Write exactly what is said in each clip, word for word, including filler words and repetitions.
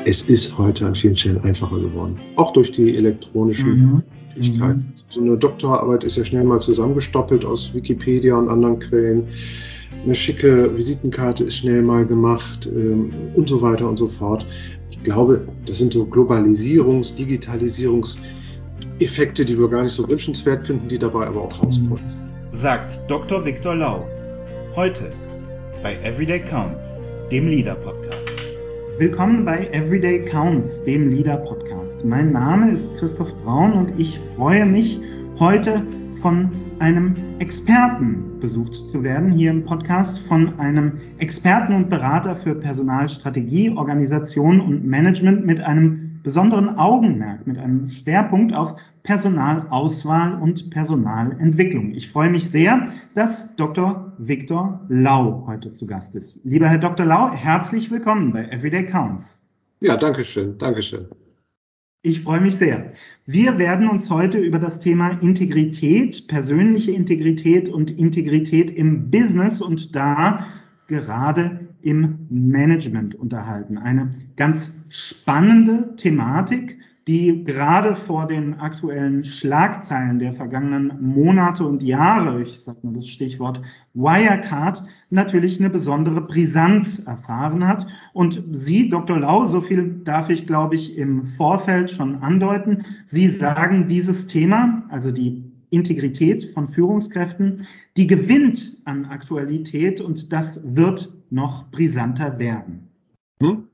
Es ist heute an vielen Stellen einfacher geworden, auch durch die elektronischen Mhm. Möglichkeiten. Mhm. So eine Doktorarbeit ist ja schnell mal zusammengestoppelt aus Wikipedia und anderen Quellen. Eine schicke Visitenkarte ist schnell mal gemacht ähm, und so weiter und so fort. Ich glaube, das sind so Globalisierungs-, Digitalisierungseffekte, die wir gar nicht so wünschenswert finden, die dabei aber auch rausputzen. Sagt Doktor Viktor Lau. Heute bei Everyday Counts, dem Leader-Podcast. Willkommen bei Everyday Counts, dem Leader-Podcast. Mein Name ist Christoph Braun und ich freue mich, heute von einem Experten besucht zu werden, hier im Podcast, von einem Experten und Berater für Personalstrategie, Organisation und Management mit einem besonderen Augenmerk, mit einem Schwerpunkt auf Personalauswahl und Personalentwicklung. Ich freue mich sehr, dass Doktor Viktor Lau heute zu Gast ist. Lieber Herr Doktor Lau, herzlich willkommen bei Everyday Counts. Ja, danke schön, danke schön. Ich freue mich sehr. Wir werden uns heute über das Thema Integrität, persönliche Integrität und Integrität im Business und da gerade im Management unterhalten. Eine ganz spannende Thematik, die gerade vor den aktuellen Schlagzeilen der vergangenen Monate und Jahre, ich sage mal das Stichwort Wirecard, natürlich eine besondere Brisanz erfahren hat. Und Sie, Doktor Lau, so viel darf ich, glaube ich, im Vorfeld schon andeuten, Sie sagen, dieses Thema, also die Integrität von Führungskräften, die gewinnt an Aktualität und das wird noch brisanter werden. Hm?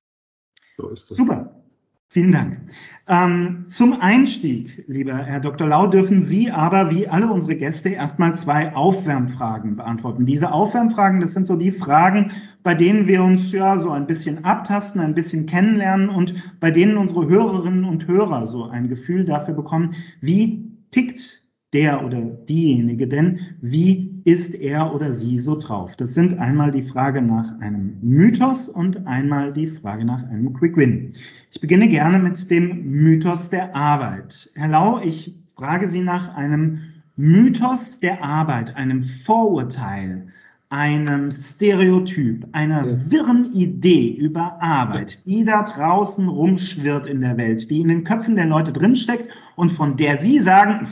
So ist es. Super. Vielen Dank. Ähm, zum Einstieg, lieber Herr Doktor Lau, dürfen Sie aber, wie alle unsere Gäste, erstmal zwei Aufwärmfragen beantworten. Diese Aufwärmfragen, das sind so die Fragen, bei denen wir uns ja so ein bisschen abtasten, ein bisschen kennenlernen und bei denen unsere Hörerinnen und Hörer so ein Gefühl dafür bekommen, wie tickt der oder diejenige denn, wie ist er oder sie so drauf? Das sind einmal die Frage nach einem Mythos und einmal die Frage nach einem Quick Win. Ich beginne gerne mit dem Mythos der Arbeit. Herr Lau, ich frage Sie nach einem Mythos der Arbeit, einem Vorurteil, einem Stereotyp, einer Ja. wirren Idee über Arbeit, die da draußen rumschwirrt in der Welt, die in den Köpfen der Leute drinsteckt und von der Sie sagen,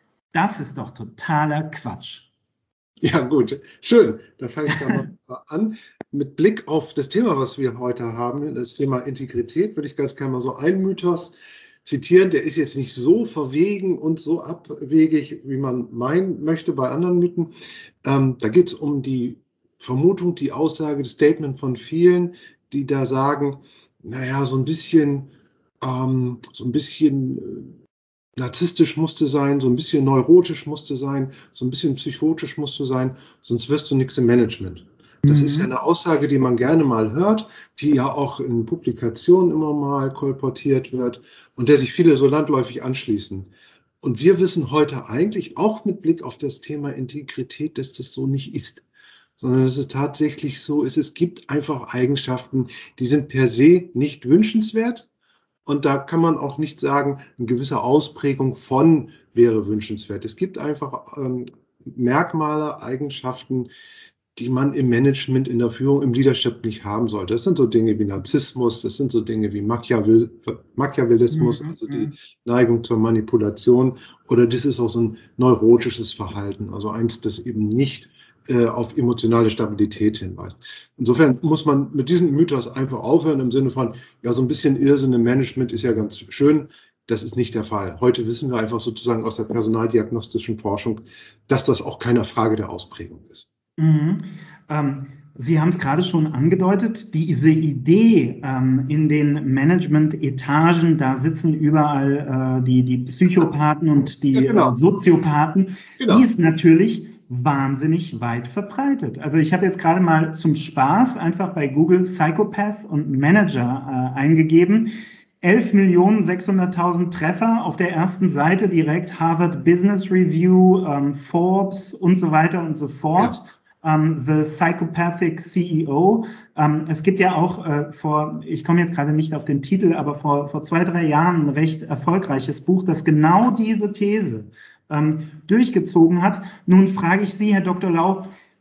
das ist doch totaler Quatsch. Ja, gut, schön. Da fange ich da mal an. Mit Blick auf das Thema, was wir heute haben, das Thema Integrität, würde ich ganz gerne mal so einen Mythos zitieren. Der ist jetzt nicht so verwegen und so abwegig, wie man meinen möchte bei anderen Mythen. Ähm, da geht es um die Vermutung, die Aussage, das Statement von vielen, die da sagen, naja, so ein bisschen, ähm, so ein bisschen äh, narzisstisch musste sein, so ein bisschen neurotisch musste sein, so ein bisschen psychotisch musste sein, sonst wirst du nichts im Management. Das Mhm. ist ja eine Aussage, die man gerne mal hört, die ja auch in Publikationen immer mal kolportiert wird und der sich viele so landläufig anschließen. Und wir wissen heute eigentlich auch mit Blick auf das Thema Integrität, dass das so nicht ist, sondern dass es tatsächlich so ist, es gibt einfach Eigenschaften, die sind per se nicht wünschenswert. Und da kann man auch nicht sagen, eine gewisse Ausprägung von wäre wünschenswert. Es gibt einfach ähm, Merkmale, Eigenschaften, die man im Management, in der Führung, im Leadership nicht haben sollte. Das sind so Dinge wie Narzissmus, das sind so Dinge wie Machiavell, Machiavellismus, also die Neigung zur Manipulation, oder das ist auch so ein neurotisches Verhalten, also eins, das eben nicht äh, auf emotionale Stabilität hinweist. Insofern muss man mit diesem Mythos einfach aufhören im Sinne von, ja, so ein bisschen Irrsinn im Management ist ja ganz schön. Das ist nicht der Fall. Heute wissen wir einfach sozusagen aus der personaldiagnostischen Forschung, dass das auch keine Frage der Ausprägung ist. Mhm. Ähm, Sie haben es gerade schon angedeutet, diese Idee ähm, in den Management-Etagen, da sitzen überall äh, die, die Psychopathen und die Ja, genau. äh, Soziopathen, Genau. die ist natürlich wahnsinnig weit verbreitet. Also ich habe jetzt gerade mal zum Spaß einfach bei Google Psychopath und Manager äh, eingegeben. elf Millionen sechshunderttausend Treffer auf der ersten Seite direkt, Harvard Business Review, ähm, Forbes und so weiter und so fort. Ja. Um, The Psychopathic C E O. Um, es gibt ja auch äh, vor, ich komme jetzt gerade nicht auf den Titel, aber vor, vor zwei, drei Jahren ein recht erfolgreiches Buch, das genau diese These ähm, durchgezogen hat. Nun frage ich Sie, Herr Doktor Lau,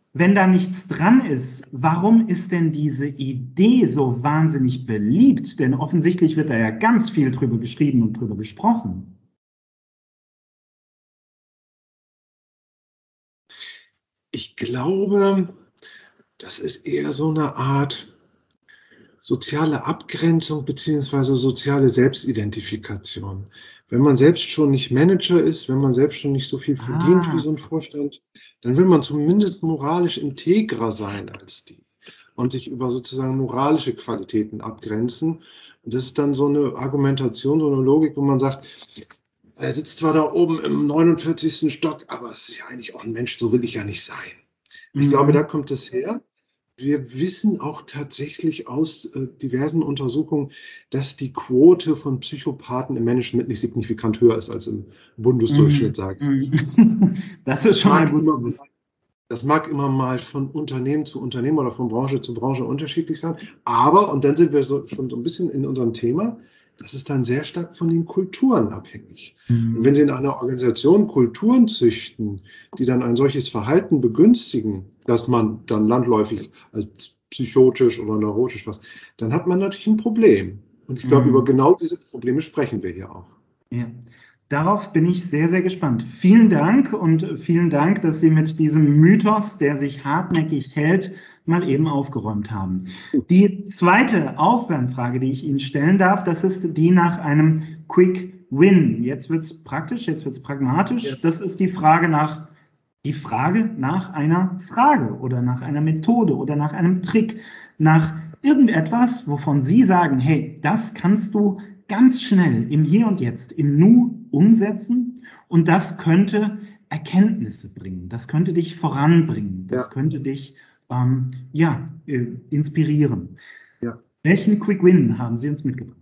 wenn da nichts dran ist, warum ist denn diese Idee so wahnsinnig beliebt? Denn offensichtlich wird da ja ganz viel drüber geschrieben und drüber gesprochen. Ich glaube, das ist eher so eine Art soziale Abgrenzung beziehungsweise soziale Selbstidentifikation. Wenn man selbst schon nicht Manager ist, wenn man selbst schon nicht so viel verdient Ah. wie so ein Vorstand, dann will man zumindest moralisch integrer sein als die und sich über sozusagen moralische Qualitäten abgrenzen. Und das ist dann so eine Argumentation, so eine Logik, wo man sagt, er sitzt zwar da oben im neunundvierzigsten Stock, aber es ist ja eigentlich auch ein Mensch, so will ich ja nicht sein. Ich Mhm. glaube, da kommt es her. Wir wissen auch tatsächlich aus äh, diversen Untersuchungen, dass die Quote von Psychopathen im Management nicht signifikant höher ist als im Bundesdurchschnitt, Mhm. sage ich. Mhm. Das ist schon mal mag gut immer, zu wissen. Das mag immer mal von Unternehmen zu Unternehmen oder von Branche zu Branche unterschiedlich sein. Aber, und dann sind wir so, schon so ein bisschen in unserem Thema, das ist dann sehr stark von den Kulturen abhängig. Mhm. Und wenn Sie in einer Organisation Kulturen züchten, die dann ein solches Verhalten begünstigen, dass man dann landläufig als psychotisch oder neurotisch was, dann hat man natürlich ein Problem. Und ich glaube, Mhm. über genau diese Probleme sprechen wir hier auch. Ja. Darauf bin ich sehr, sehr gespannt. Vielen Dank und vielen Dank, dass Sie mit diesem Mythos, der sich hartnäckig hält, mal eben aufgeräumt haben. Die zweite Aufwärmfrage, die ich Ihnen stellen darf, das ist die nach einem Quick Win. Jetzt wird es praktisch, jetzt wird es pragmatisch. Ja. Das ist die Frage nach, die Frage nach einer Frage oder nach einer Methode oder nach einem Trick, nach irgendetwas, wovon Sie sagen, hey, das kannst du ganz schnell im Hier und Jetzt, im Nu umsetzen und das könnte Erkenntnisse bringen, das könnte dich voranbringen, das Ja. könnte dich ähm, ja, äh, inspirieren. Ja. Welchen Quick Win haben Sie uns mitgebracht?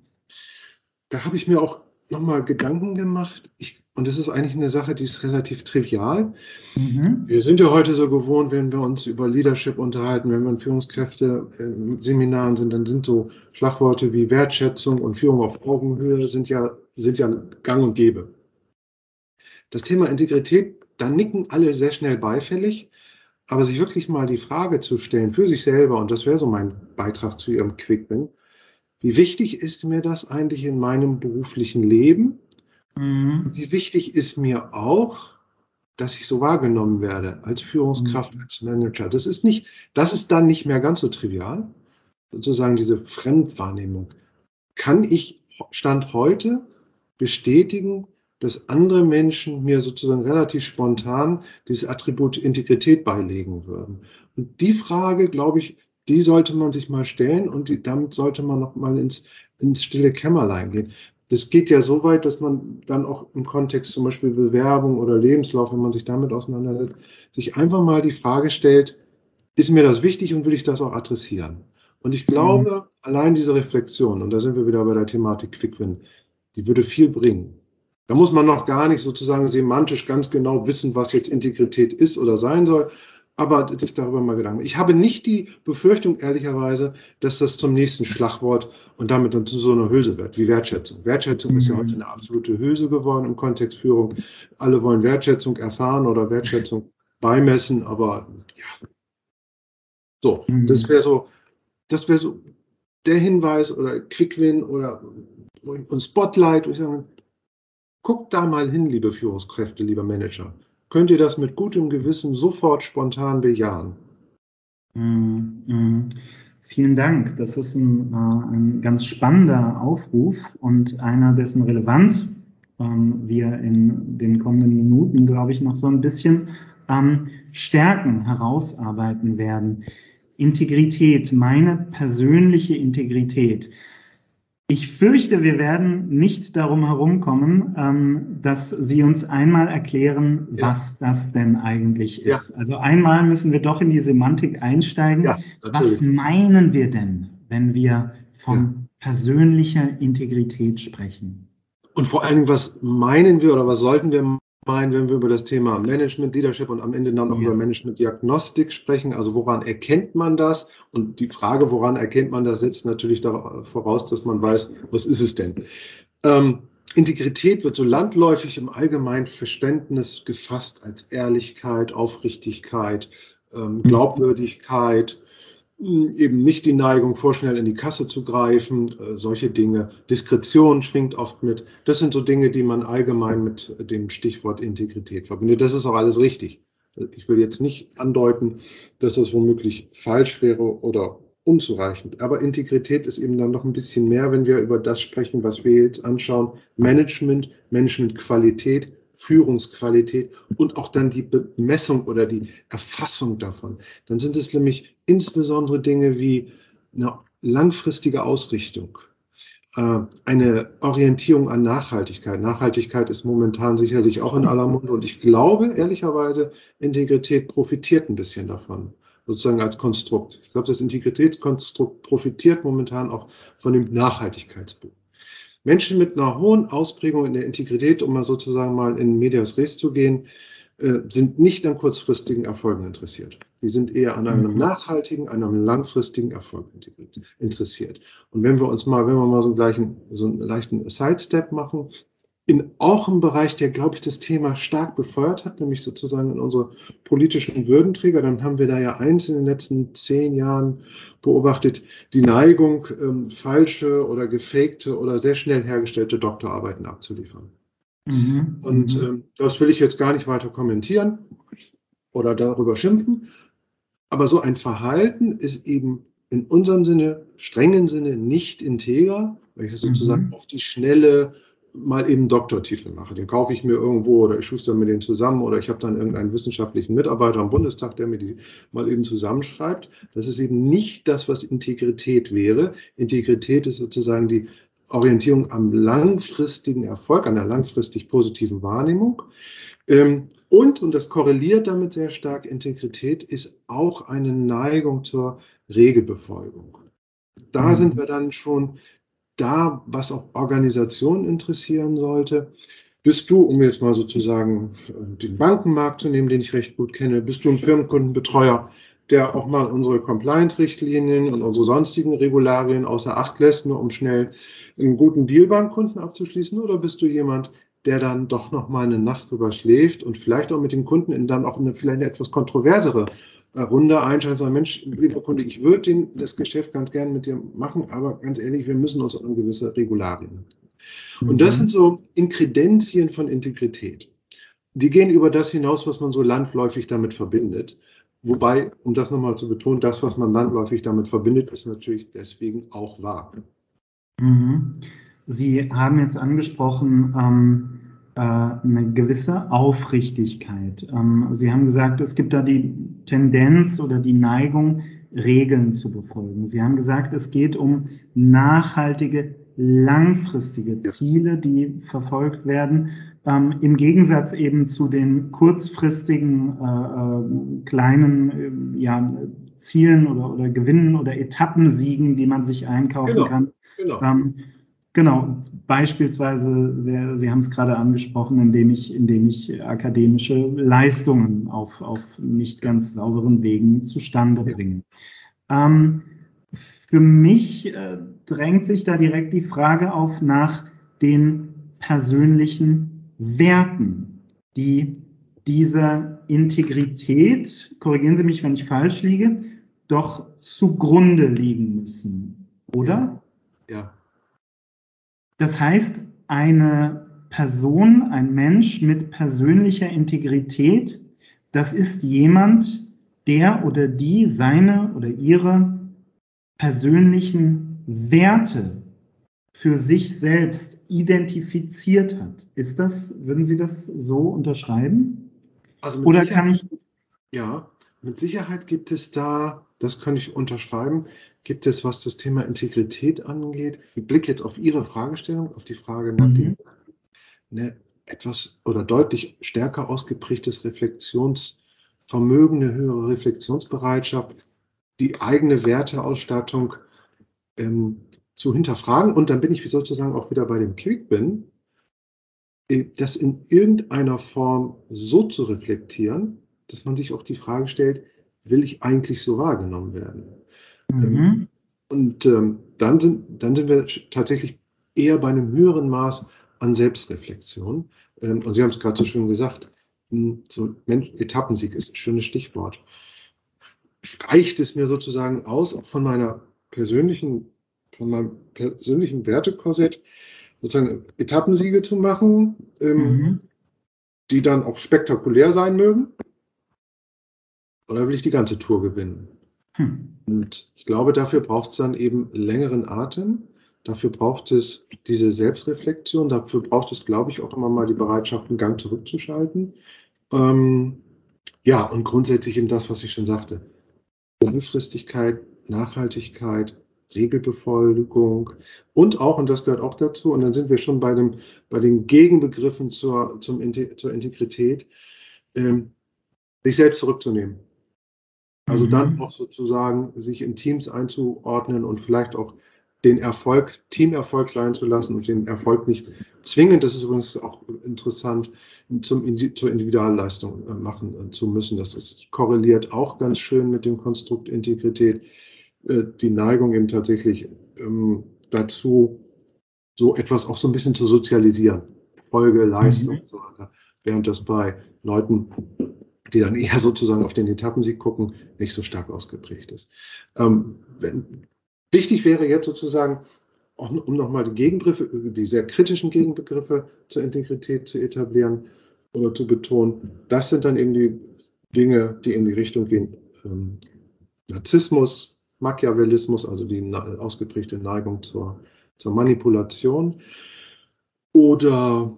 Da habe ich mir auch nochmal Gedanken gemacht. Ich, und das ist eigentlich eine Sache, die ist relativ trivial. Mhm. Wir sind ja heute so gewohnt, wenn wir uns über Leadership unterhalten, wenn wir in Führungskräfte-Seminaren sind, dann sind so Schlagworte wie Wertschätzung und Führung auf Augenhöhe sind ja, sind ja gang und gäbe. Das Thema Integrität, da nicken alle sehr schnell beifällig, aber sich wirklich mal die Frage zu stellen für sich selber, und das wäre so mein Beitrag zu Ihrem Quick Win, wie wichtig ist mir das eigentlich in meinem beruflichen Leben? Mhm. Wie wichtig ist mir auch, dass ich so wahrgenommen werde als Führungskraft, Mhm. als Manager? Das ist nicht, das ist dann nicht mehr ganz so trivial, sozusagen diese Fremdwahrnehmung. Kann ich Stand heute bestätigen, dass andere Menschen mir sozusagen relativ spontan dieses Attribut Integrität beilegen würden? Und die Frage, glaube ich, die sollte man sich mal stellen und die, damit sollte man noch mal ins, ins stille Kämmerlein gehen. Das geht ja so weit, dass man dann auch im Kontext zum Beispiel Bewerbung oder Lebenslauf, wenn man sich damit auseinandersetzt, sich einfach mal die Frage stellt, ist mir das wichtig und will ich das auch adressieren? Und ich glaube, mhm. allein diese Reflexion, und da sind wir wieder bei der Thematik Quick Win, die würde viel bringen. Da muss man noch gar nicht sozusagen semantisch ganz genau wissen, was jetzt Integrität ist oder sein soll, aber sich darüber mal Gedanken. Ich habe nicht die Befürchtung, ehrlicherweise, dass das zum nächsten Schlagwort und damit dann zu so einer Hülse wird, wie Wertschätzung. Wertschätzung mhm. ist ja heute eine absolute Hülse geworden im Kontext Führung. Alle wollen Wertschätzung erfahren oder Wertschätzung beimessen, aber ja. So, mhm. das wäre so, das wäre so der Hinweis oder Quick Win oder ein Spotlight, wo ich sage, guckt da mal hin, liebe Führungskräfte, lieber Manager. Könnt ihr das mit gutem Gewissen sofort spontan bejahen? Mhm. Mhm. Vielen Dank. Das ist ein, äh, ein ganz spannender Aufruf und einer, dessen Relevanz ähm, wir in den kommenden Minuten, glaube ich, noch so ein bisschen ähm, stärken, herausarbeiten werden. Integrität, meine persönliche Integrität. Ich fürchte, wir werden nicht darum herumkommen, ähm, dass Sie uns einmal erklären, ja. was das denn eigentlich ist. Ja. Also einmal müssen wir doch in die Semantik einsteigen. Ja, was meinen wir denn, wenn wir von ja. persönlicher Integrität sprechen? Und vor allen Dingen, was meinen wir oder was sollten wir meinen, wenn wir über das Thema Management, Leadership und am Ende dann auch ja. über Management-Diagnostik sprechen? Also woran erkennt man das? Und die Frage, woran erkennt man das, setzt natürlich voraus, dass man weiß, was ist es denn? Ähm, Integrität wird so landläufig im allgemeinen Verständnis gefasst als Ehrlichkeit, Aufrichtigkeit, äh, ähm, Glaubwürdigkeit, eben nicht die Neigung, vorschnell in die Kasse zu greifen, äh, solche Dinge. Diskretion schwingt oft mit. Das sind so Dinge, die man allgemein mit dem Stichwort Integrität verbindet. Das ist auch alles richtig. Ich will jetzt nicht andeuten, dass das womöglich falsch wäre oder unzureichend. Aber Integrität ist eben dann noch ein bisschen mehr, wenn wir über das sprechen, was wir jetzt anschauen. Management, Managementqualität, Führungsqualität und auch dann die Bemessung oder die Erfassung davon. Dann sind es nämlich insbesondere Dinge wie eine langfristige Ausrichtung, eine Orientierung an Nachhaltigkeit. Nachhaltigkeit ist momentan sicherlich auch in aller Munde und ich glaube, ehrlicherweise, Integrität profitiert ein bisschen davon, sozusagen als Konstrukt. Ich glaube, das Integritätskonstrukt profitiert momentan auch von dem Nachhaltigkeitsbuch. Menschen mit einer hohen Ausprägung in der Integrität, um mal sozusagen mal in medias res zu gehen, äh, sind nicht an kurzfristigen Erfolgen interessiert. Die sind eher an einem nachhaltigen, an einem langfristigen Erfolg interessiert. Und wenn wir uns mal, wenn wir mal so einen, gleichen, so einen leichten Sidestep machen, in auch im Bereich, der, glaube ich, das Thema stark befeuert hat, nämlich sozusagen in unsere politischen Würdenträger, dann haben wir da ja eins in den letzten zehn Jahren beobachtet, die Neigung, ähm, falsche oder gefakte oder sehr schnell hergestellte Doktorarbeiten abzuliefern. Mhm. Und ähm, das will ich jetzt gar nicht weiter kommentieren oder darüber schimpfen, aber so ein Verhalten ist eben in unserem Sinne, strengen Sinne, nicht integer, weil ich sozusagen mhm. auf die Schnelle mal eben Doktortitel mache. Den kaufe ich mir irgendwo oder ich schuster mir den zusammen oder ich habe dann irgendeinen wissenschaftlichen Mitarbeiter am Bundestag, der mir die mal eben zusammenschreibt. Das ist eben nicht das, was Integrität wäre. Integrität ist sozusagen die Orientierung am langfristigen Erfolg, an der langfristig positiven Wahrnehmung. Und, und das korreliert damit sehr stark, Integrität ist auch eine Neigung zur Regelbefolgung. Da mhm. sind wir dann schon da, was auch Organisationen interessieren sollte. Bist du, um jetzt mal sozusagen den Bankenmarkt zu nehmen, den ich recht gut kenne, bist du ein Firmenkundenbetreuer, der auch mal unsere Compliance-Richtlinien und unsere sonstigen Regularien außer Acht lässt, nur um schnell einen guten Deal beim Kunden abzuschließen? Oder bist du jemand, der dann doch noch mal eine Nacht drüber schläft und vielleicht auch mit dem Kunden in dann auch eine vielleicht eine etwas kontroversere Runde einschaltet und sagt, Mensch, lieber Kunde, ich würde das Geschäft ganz gerne mit dir machen, aber ganz ehrlich, wir müssen uns an gewisse Regularien. Mhm. Und das sind so Inkredenzien von Integrität. Die gehen über das hinaus, was man so landläufig damit verbindet. Wobei, um das nochmal zu betonen, das, was man landläufig damit verbindet, ist natürlich deswegen auch wahr. Mhm. Sie haben jetzt angesprochen, ähm, äh, eine gewisse Aufrichtigkeit. Ähm, Sie haben gesagt, es gibt da die Tendenz oder die Neigung, Regeln zu befolgen. Sie haben gesagt, es geht um nachhaltige, langfristige Ziele, die verfolgt werden, ähm, im Gegensatz eben zu den kurzfristigen, äh, äh, kleinen äh, ja, Zielen oder, oder Gewinnen oder Etappensiegen, die man sich einkaufen genau, kann. Genau. Ähm, Genau, beispielsweise, Sie haben es gerade angesprochen, indem ich, indem ich akademische Leistungen auf, auf nicht ganz sauberen Wegen zustande bringe. Ja. Ähm, für mich äh, drängt sich da direkt die Frage auf nach den persönlichen Werten, die dieser Integrität, korrigieren Sie mich, wenn ich falsch liege, doch zugrunde liegen müssen, oder? Ja. Ja. Das heißt, eine Person, ein Mensch mit persönlicher Integrität, das ist jemand, der oder die seine oder ihre persönlichen Werte für sich selbst identifiziert hat. Ist das, würden Sie das so unterschreiben? Also mit oder Sicherheit, kann ich? Ja, mit Sicherheit gibt es da, das kann ich unterschreiben, gibt es, was das Thema Integrität angeht, ich blicke jetzt auf Ihre Fragestellung, auf die Frage nach mhm. dem eine etwas oder deutlich stärker ausgeprägtes Reflexionsvermögen, eine höhere Reflexionsbereitschaft, die eigene Werteausstattung ähm, zu hinterfragen. Und dann bin ich sozusagen auch wieder bei dem Quick-Bin, das in irgendeiner Form so zu reflektieren, dass man sich auch die Frage stellt, will ich eigentlich so wahrgenommen werden? Mhm. Und ähm, dann, sind, dann sind wir tatsächlich eher bei einem höheren Maß an Selbstreflexion. Ähm, und Sie haben es gerade so schön gesagt, so Mensch, Etappensieg ist ein schönes Stichwort. reicht es mir sozusagen aus, auch von meiner persönlichen, von meinem persönlichen Wertekorsett sozusagen Etappensiege zu machen, ähm, Mhm. die dann auch spektakulär sein mögen? Oder will ich die ganze Tour gewinnen? Hm. Und ich glaube, dafür braucht es dann eben längeren Atem. Dafür braucht es diese Selbstreflexion. Dafür braucht es, glaube ich, auch immer mal die Bereitschaft, einen Gang zurückzuschalten. Ähm, ja, und grundsätzlich eben das, was ich schon sagte. Langfristigkeit, Nachhaltigkeit, Regelbefolgung und auch, und das gehört auch dazu, und dann sind wir schon bei, dem, bei den Gegenbegriffen zur, zum, zur Integrität, ähm, sich selbst zurückzunehmen. Also dann Mhm. auch sozusagen sich in Teams einzuordnen und vielleicht auch den Erfolg, Teamerfolg sein zu lassen und den Erfolg nicht zwingend, das ist übrigens auch interessant, zum, zur Individualleistung machen zu müssen. Das ist, korreliert auch ganz schön mit dem Konstrukt Integrität. Die Neigung eben tatsächlich ähm, dazu, so etwas auch so ein bisschen zu sozialisieren. Folge, Leistung Mhm. und so weiter. Während das bei Leuten, die dann eher sozusagen auf den Etappensieg gucken, nicht so stark ausgeprägt ist. Ähm, wenn, wichtig wäre jetzt sozusagen, auch, um nochmal die Gegenbegriffe, die sehr kritischen Gegenbegriffe zur Integrität zu etablieren oder zu betonen, das sind dann eben die Dinge, die in die Richtung gehen. Ähm, Narzissmus, Machiavellismus, also die ausgeprägte Neigung zur, zur Manipulation oder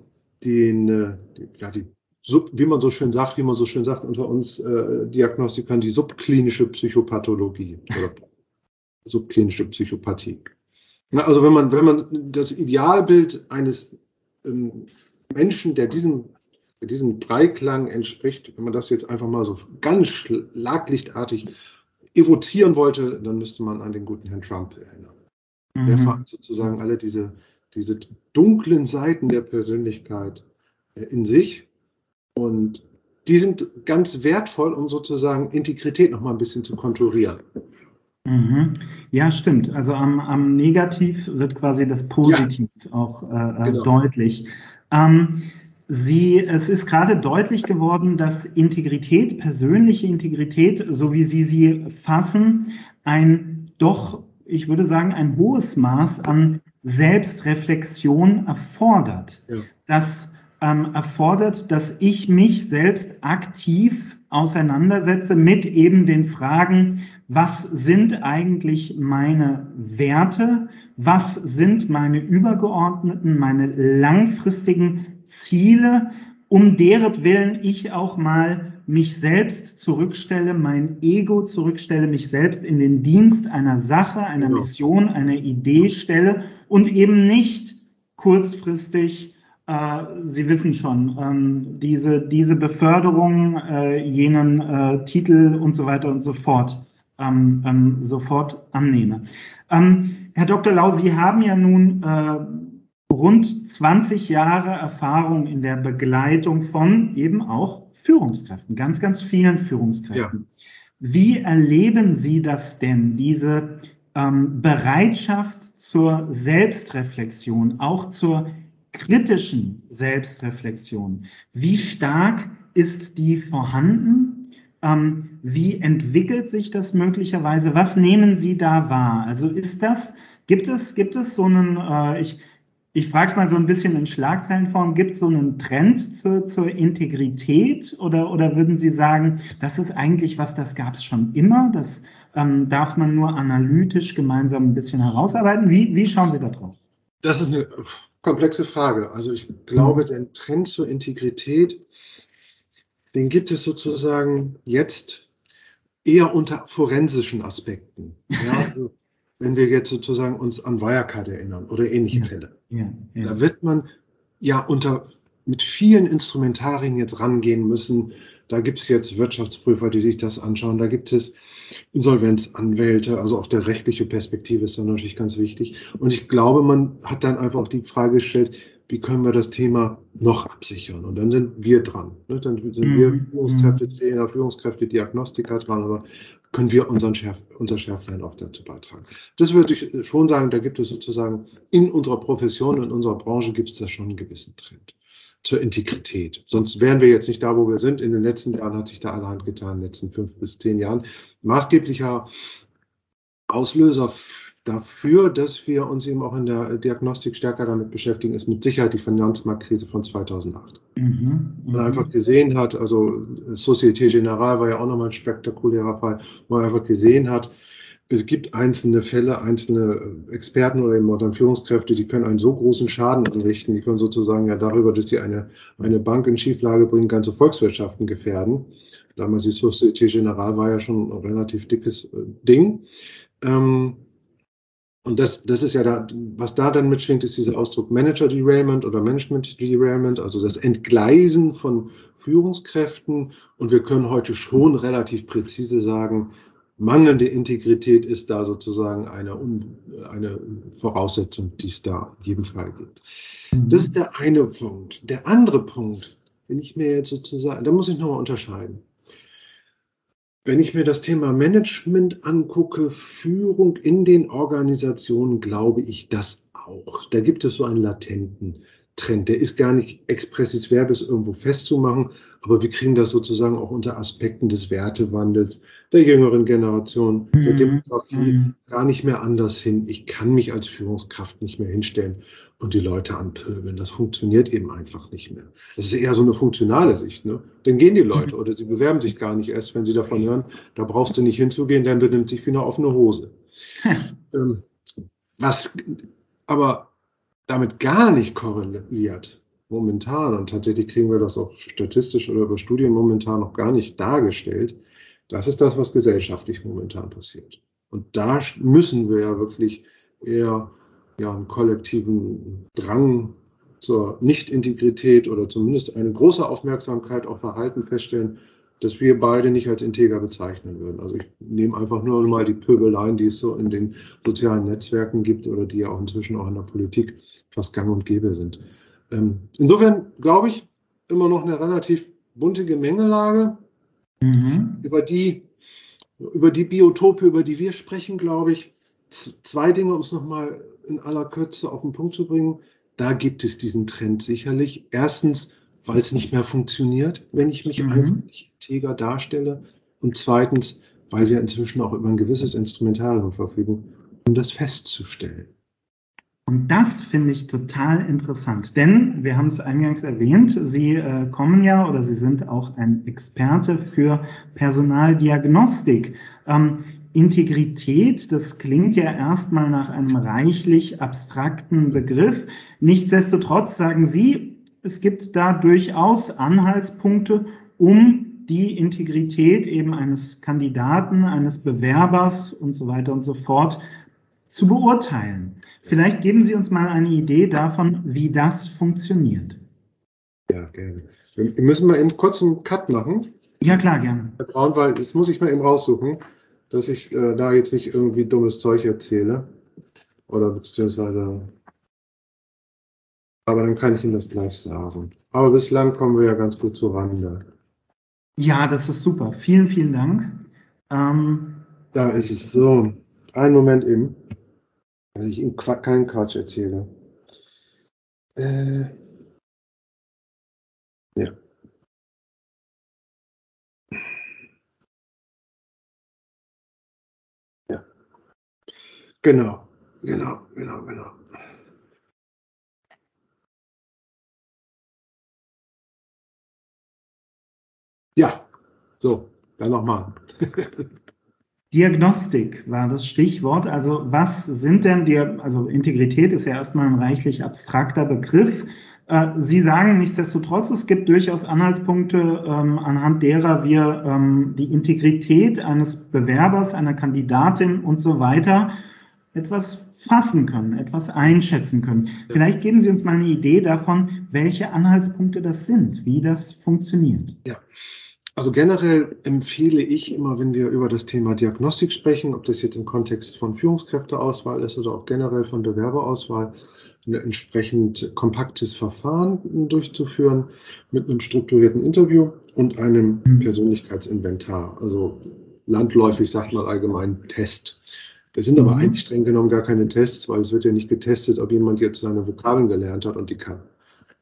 den, die, ja, die Sub, wie man so schön sagt, wie man so schön sagt unter uns äh, Diagnostikern, die subklinische Psychopathologie oder subklinische Psychopathie. Na, also wenn man, wenn man das Idealbild eines ähm, Menschen, der diesem, der diesem Dreiklang entspricht, wenn man das jetzt einfach mal so ganz schlaglichtartig evozieren wollte, dann müsste man an den guten Herrn Trump erinnern. Mhm. Der vereint sozusagen alle diese, diese dunklen Seiten der Persönlichkeit äh, in sich. Und die sind ganz wertvoll, um sozusagen Integrität noch mal ein bisschen zu konturieren. Mhm. Ja, stimmt. Also am, am Negativ wird quasi das Positiv ja. auch äh, genau. deutlich. Ähm, Sie, es ist gerade deutlich geworden, dass Integrität, persönliche Integrität, so wie Sie sie fassen, ein doch, ich würde sagen, ein hohes Maß an Selbstreflexion erfordert. Ja. Das ähm, erfordert, dass ich mich selbst aktiv auseinandersetze mit eben den Fragen, was sind eigentlich meine Werte? Was sind meine übergeordneten, meine langfristigen Ziele, um deren Willen ich auch mal mich selbst zurückstelle, mein Ego zurückstelle, mich selbst in den Dienst einer Sache, einer genau. Mission, einer Idee stelle und eben nicht kurzfristig, äh, Sie wissen schon, ähm, diese, diese Beförderung, äh, jenen äh, Titel und so weiter und so fort. Ähm, ähm, sofort annehme. Ähm, Herr Doktor Lau, Sie haben ja nun äh, rund zwanzig Jahre Erfahrung in der Begleitung von eben auch Führungskräften, ganz, ganz vielen Führungskräften. Ja. Wie erleben Sie das denn, diese ähm, Bereitschaft zur Selbstreflexion, auch zur kritischen Selbstreflexion? Wie stark ist die vorhanden? Ähm, wie entwickelt sich das möglicherweise? Was nehmen Sie da wahr? Also ist das, gibt es, gibt es so einen, äh, ich, ich frage es mal so ein bisschen in Schlagzeilenform, gibt es so einen Trend zur, zur Integrität oder, oder würden Sie sagen, das ist eigentlich was, das gab es schon immer, das ähm, darf man nur analytisch gemeinsam ein bisschen herausarbeiten? Wie, wie schauen Sie da drauf? Das ist eine komplexe Frage. Also ich glaube, mhm. der Trend zur Integrität, den gibt es sozusagen jetzt eher unter forensischen Aspekten. Ja, also wenn wir jetzt sozusagen uns an Wirecard erinnern oder ähnliche ja, Fälle. Ja, ja. Da wird man ja unter, mit vielen Instrumentarien jetzt rangehen müssen. Da gibt es jetzt Wirtschaftsprüfer, die sich das anschauen. Da gibt es Insolvenzanwälte. Also auf der rechtlichen Perspektive ist dann natürlich ganz wichtig. Und ich glaube, man hat dann einfach auch die Frage gestellt, wie können wir das Thema noch absichern? Und dann sind wir dran. Ne? Dann sind mhm. wir Führungskräfte-Trainer, Führungskräfte-Diagnostiker dran, aber können wir unseren Schärf, unser Schärflein auch dazu beitragen. Das würde ich schon sagen, da gibt es sozusagen in unserer Profession, in unserer Branche gibt es da schon einen gewissen Trend. zur Integrität. Sonst wären wir jetzt nicht da, wo wir sind. In den letzten Jahren hat sich da allerhand getan, in den letzten fünf bis zehn Jahren. Maßgeblicher Auslöser dafür, dass wir uns eben auch in der Diagnostik stärker damit beschäftigen, ist mit Sicherheit die Finanzmarktkrise von zweitausendacht. Mhm, man einfach gesehen hat, also Société Générale war ja auch nochmal ein spektakulärer Fall, wo man einfach gesehen hat, es gibt einzelne Fälle, einzelne Experten oder eben auch dann Führungskräfte, die können einen so großen Schaden anrichten, die können sozusagen ja darüber, dass sie eine, eine Bank in Schieflage bringen, ganze Volkswirtschaften gefährden. Damals die Société Générale war ja schon ein relativ dickes äh, Ding. Ähm, und das, das ist ja da, was da dann mitschwingt, ist dieser Ausdruck Manager Derailment oder Management Derailment, also das Entgleisen von Führungskräften. Und wir können heute schon relativ präzise sagen, mangelnde Integrität ist da sozusagen eine, eine Voraussetzung, die es da in jedem Fall gibt. Das ist der eine Punkt. Der andere Punkt, wenn ich mir jetzt sozusagen, da muss ich nochmal unterscheiden. Wenn ich mir das Thema Management angucke, Führung in den Organisationen, glaube ich das auch. Da gibt es so einen latenten Trend. Der ist gar nicht expressis verbis irgendwo festzumachen, aber wir kriegen das sozusagen auch unter Aspekten des Wertewandels der jüngeren Generation, der Demografie mhm. gar nicht mehr anders hin. Ich kann mich als Führungskraft nicht mehr hinstellen und die Leute anpöbeln. Das funktioniert eben einfach nicht mehr. Das ist eher so eine funktionale Sicht. Ne? Dann gehen die Leute oder sie bewerben sich gar nicht erst, wenn sie davon hören, da brauchst du nicht hinzugehen, dann benimmt sich wie eine offene Hose. Hm. Ähm, was aber damit gar nicht korreliert, momentan, und tatsächlich kriegen wir das auch statistisch oder über Studien momentan noch gar nicht dargestellt, das ist das, was gesellschaftlich momentan passiert. Und da müssen wir ja wirklich eher ja, einen kollektiven Drang zur Nicht-Integrität oder zumindest eine große Aufmerksamkeit auf Verhalten feststellen, das wir beide nicht als integer bezeichnen würden. Also ich nehme einfach nur mal die Pöbeleien, die es so in den sozialen Netzwerken gibt oder die ja auch inzwischen auch in der Politik fast gang und gäbe sind. Ähm, insofern glaube ich, immer noch eine relativ bunte Gemengelage. Mhm. Über die, über die Biotope, über die wir sprechen, glaube ich, zwei Dinge, um es nochmal in aller Kürze auf den Punkt zu bringen. Da gibt es diesen Trend sicherlich. Erstens, weil es nicht mehr funktioniert, wenn ich mich mhm. einfach nicht integer darstelle. Und zweitens, weil wir inzwischen auch über ein gewisses Instrumentarium verfügen, um das festzustellen. Und das finde ich total interessant, denn wir haben es eingangs erwähnt, Sie äh, kommen ja oder Sie sind auch ein Experte für Personaldiagnostik. Ähm, Integrität, das klingt ja erstmal nach einem reichlich abstrakten Begriff. Nichtsdestotrotz sagen Sie, es gibt da durchaus Anhaltspunkte, um die Integrität eben eines Kandidaten, eines Bewerbers und so weiter und so fort zu beurteilen. Vielleicht geben Sie uns mal eine Idee davon, wie das funktioniert. Ja, gerne. Wir müssen mal eben kurz einen Cut machen. Ja, klar, gerne. Herr Braun, weil das muss ich mal eben raussuchen, dass ich äh, da jetzt nicht irgendwie dummes Zeug erzähle. Oder beziehungsweise... Aber dann kann ich Ihnen das gleich sagen. Aber bislang kommen wir ja ganz gut zu Rande. Ja, das ist super. Vielen, vielen Dank. Ähm, da ist es so. Einen Moment eben. Dass ich Ihnen keinen Quatsch erzähle. Äh, ja. Ja. Genau, genau, genau, genau. Ja, so, dann nochmal. Diagnostik war das Stichwort. Also was sind denn die, also Integrität ist ja erstmal ein reichlich abstrakter Begriff. Sie sagen nichtsdestotrotz, es gibt durchaus Anhaltspunkte, ähm, anhand derer wir ähm, die Integrität eines Bewerbers, einer Kandidatin und so weiter etwas fassen können, etwas einschätzen können. Vielleicht geben Sie uns mal eine Idee davon, welche Anhaltspunkte das sind, wie das funktioniert. Ja. Also generell empfehle ich immer, wenn wir über das Thema Diagnostik sprechen, ob das jetzt im Kontext von Führungskräfteauswahl ist oder auch generell von Bewerberauswahl, ein entsprechend kompaktes Verfahren durchzuführen mit einem strukturierten Interview und einem Persönlichkeitsinventar. Also landläufig sagt man allgemein Test. Das sind aber eigentlich streng genommen gar keine Tests, weil es wird ja nicht getestet, ob jemand jetzt seine Vokabeln gelernt hat und die kann.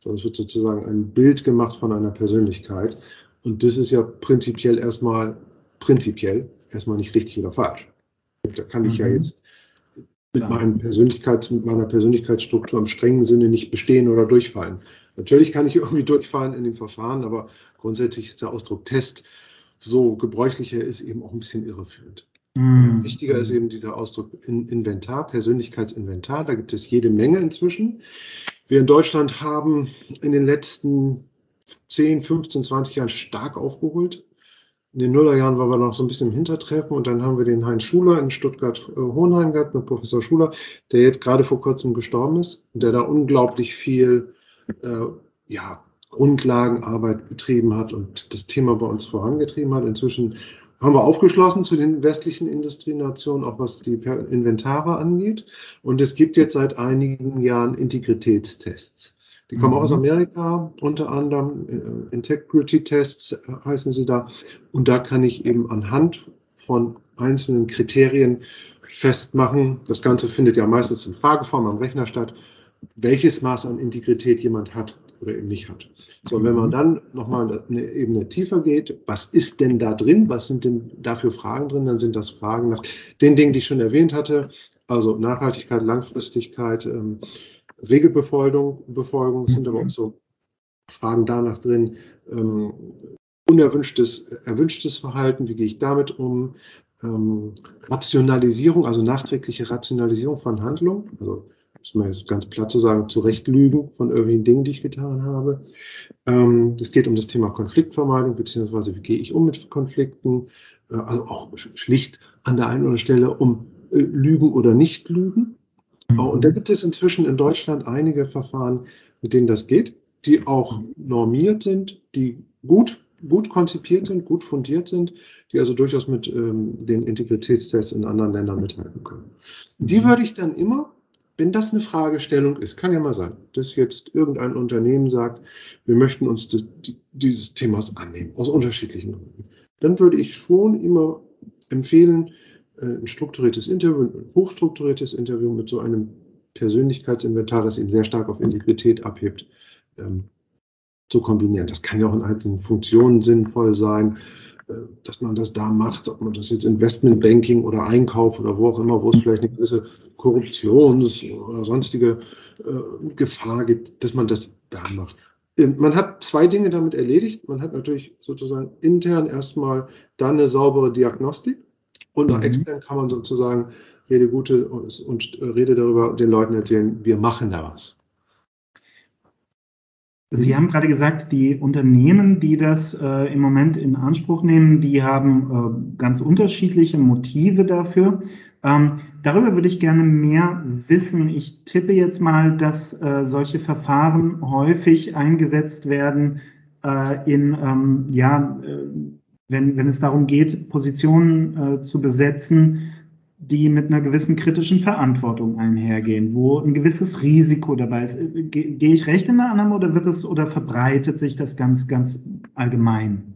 sondern es wird sozusagen ein Bild gemacht von einer Persönlichkeit. Und das ist ja prinzipiell erstmal, prinzipiell erstmal nicht richtig oder falsch. Da kann ich mhm. ja jetzt mit, meinem Persönlichkeits-, mit meiner Persönlichkeitsstruktur im strengen Sinne nicht bestehen oder durchfallen. Natürlich kann ich irgendwie durchfallen in dem Verfahren, aber grundsätzlich ist der Ausdruck Test so gebräuchlicher, ist eben auch ein bisschen irreführend. Mhm. Wichtiger ist eben dieser Ausdruck Inventar, Persönlichkeitsinventar. Da gibt es jede Menge inzwischen. Wir in Deutschland haben in den letzten zehn, fünfzehn, zwanzig Jahren stark aufgeholt. In den Nullerjahren waren wir noch so ein bisschen im Hintertreffen und dann haben wir den Heinz Schuler in Stuttgart-Hohenheim gehabt, mit Professor Schuler, der jetzt gerade vor kurzem gestorben ist und der da unglaublich viel äh, ja, Grundlagenarbeit betrieben hat und das Thema bei uns vorangetrieben hat. Inzwischen haben wir aufgeschlossen zu den westlichen Industrienationen, auch was die Inventare angeht. Und es gibt jetzt seit einigen Jahren Integritätstests. Die kommen mhm. auch aus Amerika, unter anderem äh, Integrity-Tests äh, heißen sie da. Und da kann ich eben anhand von einzelnen Kriterien festmachen, das Ganze findet ja meistens in Frageform am Rechner statt, welches Maß an Integrität jemand hat oder eben nicht hat. So, und wenn man dann nochmal eine Ebene tiefer geht, was ist denn da drin, was sind denn dafür Fragen drin, dann sind das Fragen nach den Dingen, die ich schon erwähnt hatte, also Nachhaltigkeit, Langfristigkeit, ähm, Regelbefolgung, Befolgung, sind aber auch so Fragen danach drin, ähm, unerwünschtes, erwünschtes Verhalten, wie gehe ich damit um, ähm, Rationalisierung, also nachträgliche Rationalisierung von Handlungen, also muss man jetzt ganz platt zu sagen, zurechtlügen von irgendwelchen Dingen, die ich getan habe. Ähm, es geht um das Thema Konfliktvermeidung, beziehungsweise wie gehe ich um mit Konflikten, äh, also auch schlicht an der einen oder anderen Stelle um äh, Lügen oder Nicht-Lügen. Und da gibt es inzwischen in Deutschland einige Verfahren, mit denen das geht, die auch normiert sind, die gut, gut konzipiert sind, gut fundiert sind, die also durchaus mit ähm, den Integritätstests in anderen Ländern mithalten können. Die würde ich dann immer, wenn das eine Fragestellung ist, kann ja mal sein, dass jetzt irgendein Unternehmen sagt, wir möchten uns das, dieses Themas annehmen, aus unterschiedlichen Gründen, dann würde ich schon immer empfehlen, ein strukturiertes Interview, ein hochstrukturiertes Interview mit so einem Persönlichkeitsinventar, das eben sehr stark auf Integrität abhebt, ähm, zu kombinieren. Das kann ja auch in einzelnen Funktionen sinnvoll sein, äh, dass man das da macht, ob man das jetzt Investmentbanking oder Einkauf oder wo auch immer, wo es vielleicht eine gewisse Korruptions- oder sonstige äh, Gefahr gibt, dass man das da macht. Man hat zwei Dinge damit erledigt. Man hat natürlich sozusagen intern erstmal dann eine saubere Diagnostik. Und nach extern kann man sozusagen Rede Gute und, und Rede darüber den Leuten erzählen, wir machen da was. Sie haben gerade gesagt, die Unternehmen, die das äh, im Moment in Anspruch nehmen, die haben äh, ganz unterschiedliche Motive dafür. Ähm, darüber würde ich gerne mehr wissen. Ich tippe jetzt mal, dass äh, solche Verfahren häufig eingesetzt werden äh, in, ähm, ja, äh, wenn, wenn es darum geht, Positionen äh, zu besetzen, die mit einer gewissen kritischen Verantwortung einhergehen, wo ein gewisses Risiko dabei ist. Ge- Gehe ich recht in der Annahme oder wird es oder verbreitet sich das ganz, ganz allgemein?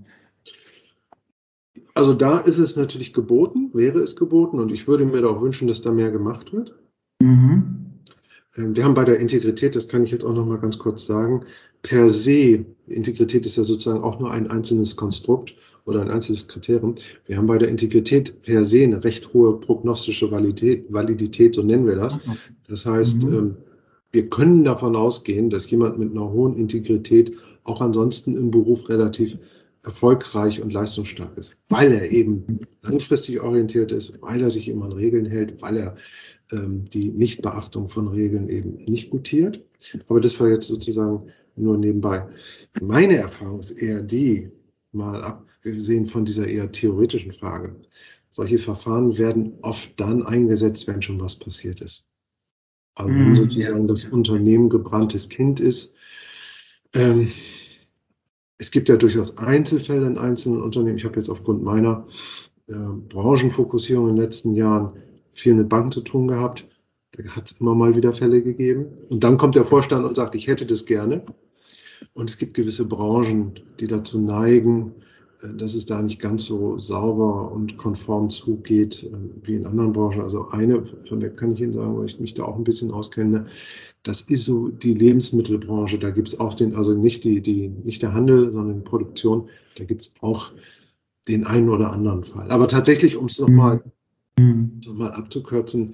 Also da ist es natürlich geboten, wäre es geboten, und ich würde mir da auch wünschen, dass da mehr gemacht wird. Mhm. Wir haben bei der Integrität, das kann ich jetzt auch noch mal ganz kurz sagen, per se, Integrität ist ja sozusagen auch nur ein einzelnes Konstrukt oder ein einzelnes Kriterium. Wir haben bei der Integrität per se eine recht hohe prognostische Validität, Validität, so nennen wir das. Das heißt, mhm. wir können davon ausgehen, dass jemand mit einer hohen Integrität auch ansonsten im Beruf relativ erfolgreich und leistungsstark ist, weil er eben langfristig orientiert ist, weil er sich immer an Regeln hält, weil er ähm, die Nichtbeachtung von Regeln eben nicht gutiert. Aber das war jetzt sozusagen nur nebenbei. Meine Erfahrung ist eher die, mal abgesehen von dieser eher theoretischen Frage, solche Verfahren werden oft dann eingesetzt, wenn schon was passiert ist. Also wenn sozusagen das Unternehmen gebranntes Kind ist. Ähm, Es gibt ja durchaus Einzelfälle in einzelnen Unternehmen. Ich habe jetzt aufgrund meiner äh, Branchenfokussierung in den letzten Jahren viel mit Banken zu tun gehabt. Da hat es immer mal wieder Fälle gegeben. Und dann kommt der Vorstand und sagt, ich hätte das gerne. Und es gibt gewisse Branchen, die dazu neigen, dass es da nicht ganz so sauber und konform zugeht wie in anderen Branchen. Also eine, von der kann ich Ihnen sagen, weil ich mich da auch ein bisschen auskenne, das ist so die Lebensmittelbranche. Da gibt es auch den, also nicht, die, die, nicht der Handel, sondern die Produktion, da gibt es auch den einen oder anderen Fall. Aber tatsächlich, um es nochmal Mhm. noch mal abzukürzen,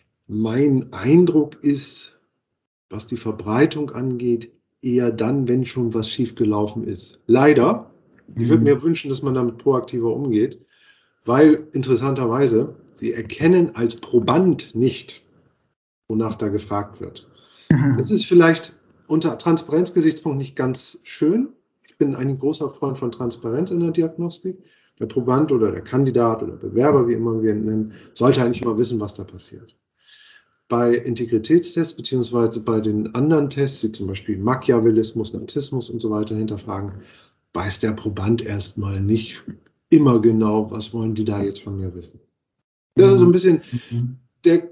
mein Eindruck ist, was die Verbreitung angeht, eher dann, wenn schon was schiefgelaufen ist. Leider. Ich würde mir wünschen, dass man damit proaktiver umgeht, weil interessanterweise sie erkennen als Proband nicht, wonach da gefragt wird. Das ist vielleicht unter Transparenzgesichtspunkt nicht ganz schön. Ich bin ein großer Freund von Transparenz in der Diagnostik. Der Proband oder der Kandidat oder Bewerber, wie immer wir ihn nennen, sollte eigentlich immer wissen, was da passiert. Bei Integritätstests beziehungsweise bei den anderen Tests, wie zum Beispiel Machiavellismus, Narzissmus und so weiter hinterfragen, weiß der Proband erstmal nicht immer genau, was wollen die da jetzt von mir wissen. Das ist so ein bisschen der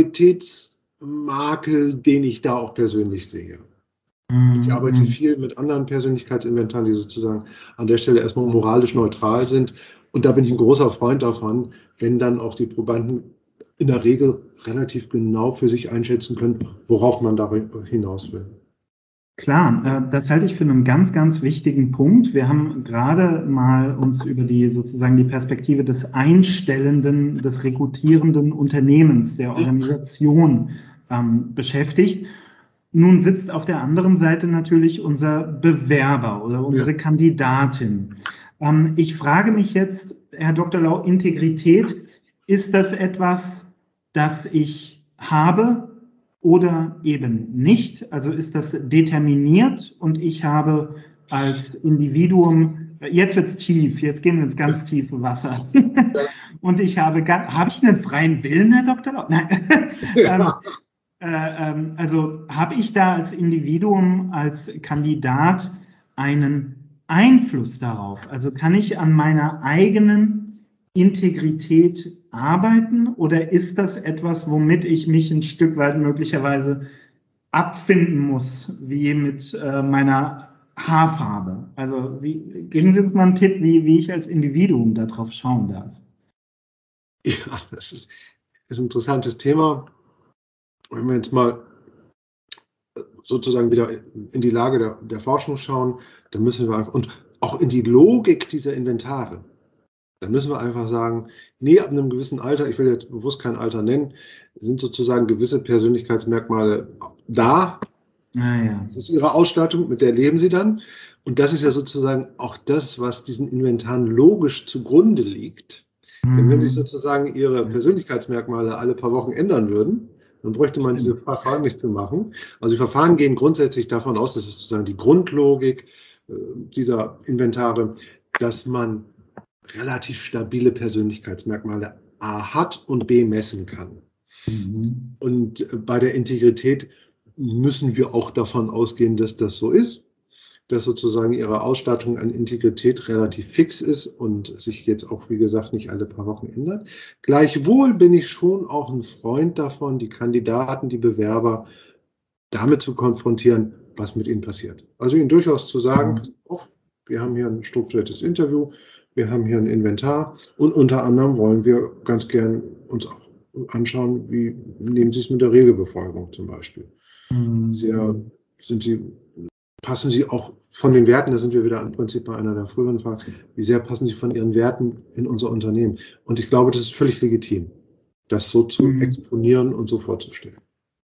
Qualitätsmakel, den ich da auch persönlich sehe. Ich arbeite viel mit anderen Persönlichkeitsinventaren, die sozusagen an der Stelle erstmal moralisch neutral sind. Und da bin ich ein großer Freund davon, wenn dann auch die Probanden in der Regel relativ genau für sich einschätzen können, worauf man da hinaus will. Klar, das halte ich für einen ganz, ganz wichtigen Punkt. Wir haben gerade mal uns über die sozusagen die Perspektive des einstellenden, des rekrutierenden Unternehmens, der Organisation ähm, beschäftigt. Nun sitzt auf der anderen Seite natürlich unser Bewerber oder unsere ja. Kandidatin. Ähm, ich frage mich jetzt, Herr Doktor Lau, Integrität, ist das etwas, das ich habe oder eben nicht? Also ist das determiniert und ich habe als Individuum, jetzt wird es tief, jetzt gehen wir ins ganz tiefe Wasser. Und ich habe, habe ich einen freien Willen, Herr Doktor Lau? Nein. Ja. äh, ähm, also habe ich da als Individuum, als Kandidat einen Einfluss darauf? Also kann ich an meiner eigenen Integrität arbeiten oder ist das etwas, womit ich mich ein Stück weit möglicherweise abfinden muss, wie mit äh, meiner Haarfarbe? Also wie, geben Sie uns mal einen Tipp, wie, wie ich als Individuum darauf schauen darf. Ja, das ist, ist ein interessantes Thema. Wenn wir jetzt mal sozusagen wieder in die Lage der, der Forschung schauen, dann müssen wir einfach, und auch in die Logik dieser Inventare, dann müssen wir einfach sagen, nee, ab einem gewissen Alter, ich will jetzt bewusst kein Alter nennen, sind sozusagen gewisse Persönlichkeitsmerkmale da. Ah, ja. Das ist ihre Ausstattung, mit der leben sie dann. Und das ist ja sozusagen auch das, was diesen Inventaren logisch zugrunde liegt. Mhm. Denn wenn sich sozusagen ihre Persönlichkeitsmerkmale alle paar Wochen ändern würden, dann bräuchte man diese Verfahren nicht zu machen. Also die Verfahren gehen grundsätzlich davon aus, das ist sozusagen die Grundlogik äh, dieser Inventare, dass man relativ stabile Persönlichkeitsmerkmale A hat und B messen kann. Mhm. Und bei der Integrität müssen wir auch davon ausgehen, dass das so ist, dass sozusagen ihre Ausstattung an Integrität relativ fix ist und sich jetzt auch, wie gesagt, nicht alle paar Wochen ändert. Gleichwohl bin ich schon auch ein Freund davon, die Kandidaten, die Bewerber damit zu konfrontieren, was mit ihnen passiert. Also ihnen durchaus zu sagen, pass auf, wir haben hier ein strukturiertes Interview, wir haben hier ein Inventar und unter anderem wollen wir ganz gern uns auch anschauen, wie nehmen Sie es mit der Regelbefolgung zum Beispiel. Mhm. Sehr, sind Sie, passen Sie auch von den Werten, da sind wir wieder im Prinzip bei einer der früheren Fragen, wie sehr passen Sie von Ihren Werten in unser Unternehmen? Und ich glaube, das ist völlig legitim, das so zu mhm. exponieren und so vorzustellen.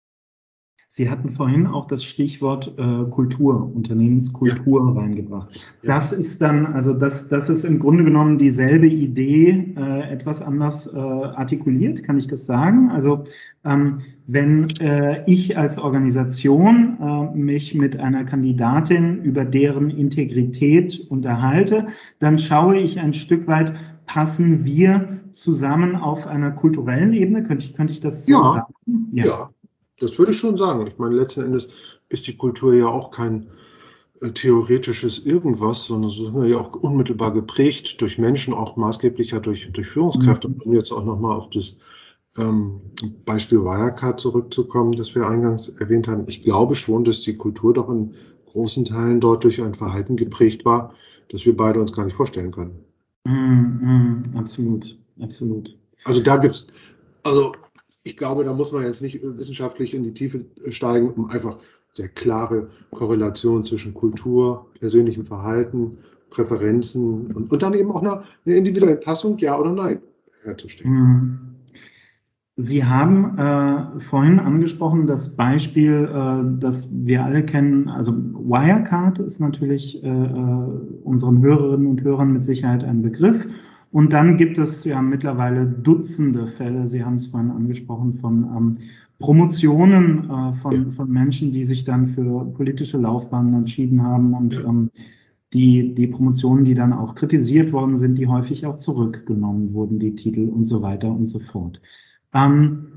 Sie hatten vorhin auch das Stichwort äh, Kultur, Unternehmenskultur ja. reingebracht. Ja. Das ist dann, also das, das ist im Grunde genommen dieselbe Idee, äh, etwas anders äh, artikuliert, kann ich das sagen? Also ähm, wenn äh, ich als Organisation äh, mich mit einer Kandidatin über deren Integrität unterhalte, dann schaue ich ein Stück weit, passen wir zusammen auf einer kulturellen Ebene? Könnte ich, könnte ich das so ja. sagen? Ja. ja. Das würde ich schon sagen. Ich meine, letzten Endes ist die Kultur ja auch kein äh, theoretisches Irgendwas, sondern sie sind ja auch unmittelbar geprägt durch Menschen, auch maßgeblicher durch, durch Führungskräfte. Mhm. Um jetzt auch nochmal auf das ähm, Beispiel Wirecard zurückzukommen, das wir eingangs erwähnt haben. Ich glaube schon, dass die Kultur doch in großen Teilen dort durch ein Verhalten geprägt war, das wir beide uns gar nicht vorstellen können. Mm, mm, absolut, absolut. Also da gibt es, also ich glaube, da muss man jetzt nicht wissenschaftlich in die Tiefe steigen, um einfach sehr klare Korrelationen zwischen Kultur, persönlichem Verhalten, Präferenzen und, und dann eben auch eine, eine individuelle Passung, ja oder nein, herzustellen. Mm. Sie haben äh, vorhin angesprochen, das Beispiel, äh, das wir alle kennen, also Wirecard ist natürlich äh, äh, unseren Hörerinnen und Hörern mit Sicherheit ein Begriff. Und dann gibt es ja mittlerweile Dutzende Fälle, Sie haben es vorhin angesprochen, von ähm, Promotionen äh, von, von Menschen, die sich dann für politische Laufbahnen entschieden haben und Ja. ähm, die, die Promotionen, die dann auch kritisiert worden sind, die häufig auch zurückgenommen wurden, die Titel und so weiter und so fort. Ähm,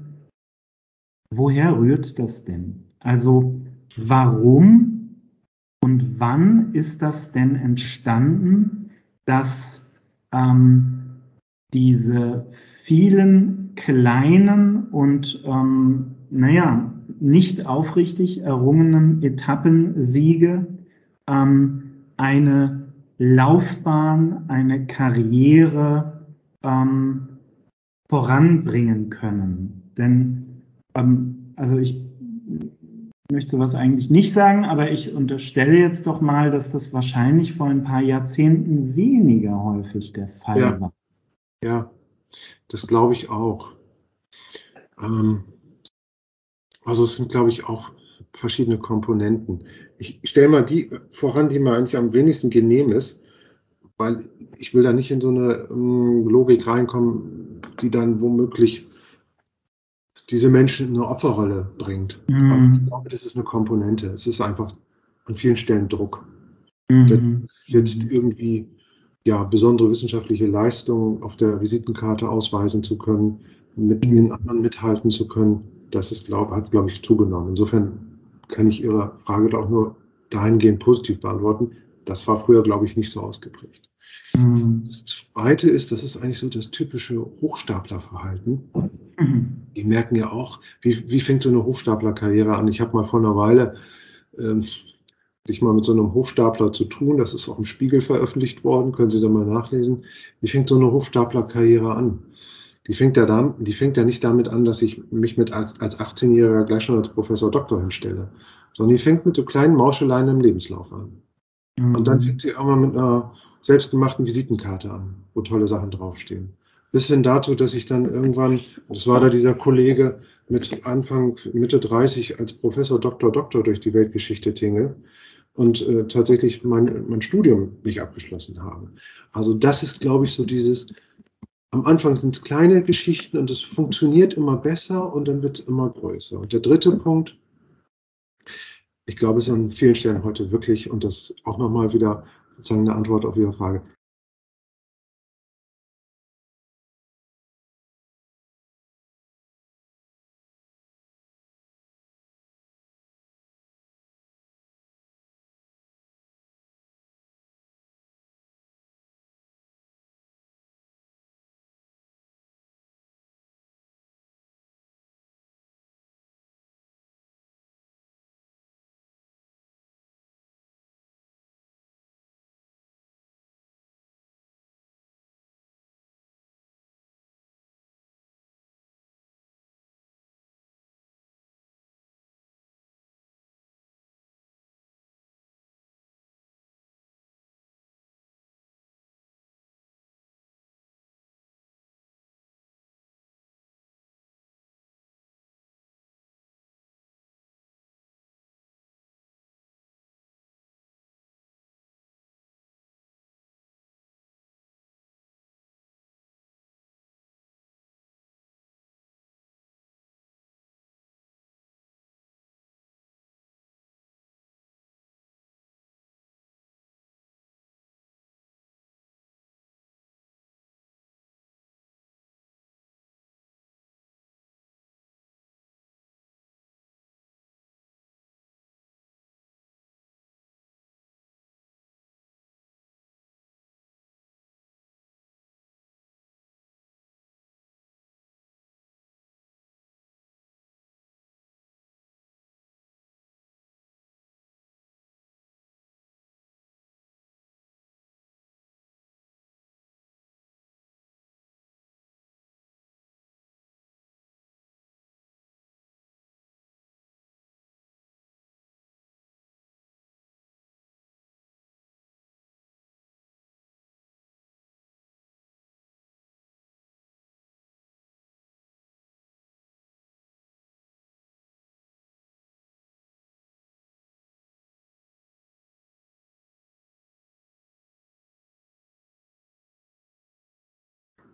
woher rührt das denn? Also warum und wann ist das denn entstanden, dass ähm, diese vielen kleinen und, ähm, naja, nicht aufrichtig errungenen Etappensiege ähm, eine Laufbahn, eine Karriere ähm, voranbringen können? Denn, ähm, also ich möchte sowas eigentlich nicht sagen, aber ich unterstelle jetzt doch mal, dass das wahrscheinlich vor ein paar Jahrzehnten weniger häufig der Fall Ja, war. ja, das glaube ich auch. Ähm, also es sind, glaube ich, auch verschiedene Komponenten. Ich stelle mal die voran, die mir eigentlich am wenigsten genehm ist, weil ich will da nicht in so eine ähm, Logik reinkommen, die dann womöglich diese Menschen in eine Opferrolle bringt. Aber ich Mhm. glaube, das ist eine Komponente. Es ist einfach an vielen Stellen Druck. Der Druck, Mhm. jetzt Mhm. irgendwie ja, besondere wissenschaftliche Leistungen auf der Visitenkarte ausweisen zu können, mit den anderen mithalten zu können, das ist, glaub, hat, glaube ich, zugenommen. Insofern kann ich Ihre Frage da auch nur dahingehend positiv beantworten. Das war früher, glaube ich, nicht so ausgeprägt. Mhm. Das Zweite ist, das ist eigentlich so das typische Hochstaplerverhalten. Mhm. Die merken ja auch, wie, wie fängt so eine Hochstaplerkarriere an? Ich habe mal vor einer Weile ähm, sich mal mit so einem Hochstapler zu tun. Das ist auch im Spiegel veröffentlicht worden, können Sie da mal nachlesen. Wie fängt so eine Hochstaplerkarriere an? Die fängt ja, dann, die fängt ja nicht damit an, dass ich mich mit als, als achtzehn-Jähriger gleich schon als Professor Doktor hinstelle, sondern die fängt mit so kleinen Mauscheleien im Lebenslauf an. Und dann fängt Mhm. sie auch mal mit einer selbstgemachten Visitenkarte an, wo tolle Sachen draufstehen. Bis hin dazu, dass ich dann irgendwann, das war da dieser Kollege mit Anfang, Mitte dreißig als Professor Doktor Doktor durch die Weltgeschichte tinge und äh, tatsächlich mein, mein Studium nicht abgeschlossen habe. Also das ist, glaube ich, so dieses, am Anfang sind es kleine Geschichten und es funktioniert immer besser und dann wird es immer größer. Und der dritte Punkt, ich glaube, es ist an vielen Stellen heute wirklich, und das auch nochmal wieder sozusagen eine Antwort auf Ihre Frage,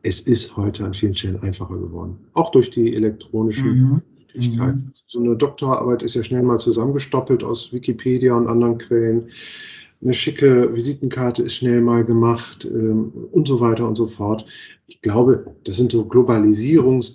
es ist heute an vielen Stellen einfacher geworden. Auch durch die elektronischen Mhm. Möglichkeiten. Mhm. So eine Doktorarbeit ist ja schnell mal zusammengestoppelt aus Wikipedia und anderen Quellen. Eine schicke Visitenkarte ist schnell mal gemacht ähm, und so weiter und so fort. Ich glaube, das sind so Globalisierungs-,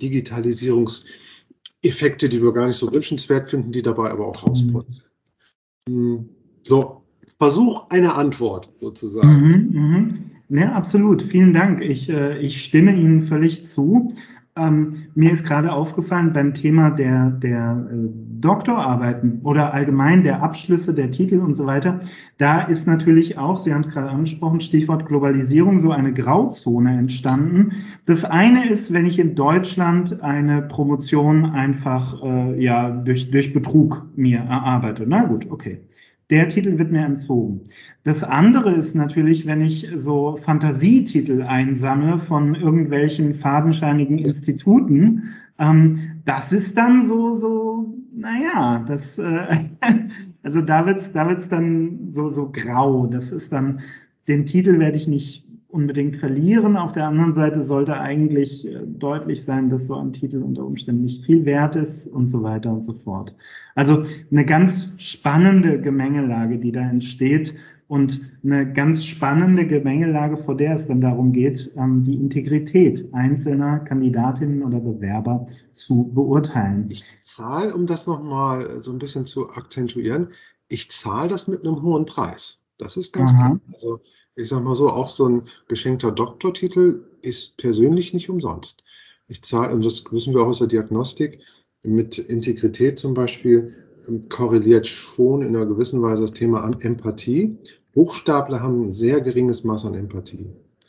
Digitalisierungseffekte, die wir gar nicht so wünschenswert finden, die dabei aber auch rausputzen. Mhm. So, Versuch einer Antwort sozusagen. Mhm, mhm. Ja, absolut. Vielen Dank. Ich, äh, ich stimme Ihnen völlig zu. Ähm, mir ist gerade aufgefallen beim Thema der, der äh, Doktorarbeiten oder allgemein der Abschlüsse, der Titel und so weiter, da ist natürlich auch, Sie haben es gerade angesprochen, Stichwort Globalisierung, so eine Grauzone entstanden. Das eine ist, wenn ich in Deutschland eine Promotion einfach äh, ja, durch, durch Betrug mir erarbeite. Na gut, okay. Der Titel wird mir entzogen. Das andere ist natürlich, wenn ich so Fantasietitel einsammle von irgendwelchen fadenscheinigen Instituten, ähm, das ist dann so, so, naja, das, äh, also da wird's, da wird's dann so, so grau. Das ist dann, den Titel werde ich nicht unbedingt verlieren. Auf der anderen Seite sollte eigentlich äh, deutlich sein, dass so ein Titel unter Umständen nicht viel wert ist und so weiter und so fort. Also eine ganz spannende Gemengelage, die da entsteht und eine ganz spannende Gemengelage, vor der es dann darum geht, ähm, die Integrität einzelner Kandidatinnen oder Bewerber zu beurteilen. Ich zahle, um das nochmal so ein bisschen zu akzentuieren, ich zahle das mit einem hohen Preis. Das ist ganz Aha. klar. Also ich sage mal so, auch so ein geschenkter Doktortitel ist persönlich nicht umsonst. Ich zahle, und das wissen wir auch aus der Diagnostik, mit Integrität zum Beispiel ähm, korreliert schon in einer gewissen Weise das Thema an Empathie. Hochstapler haben ein sehr geringes Maß an Empathie.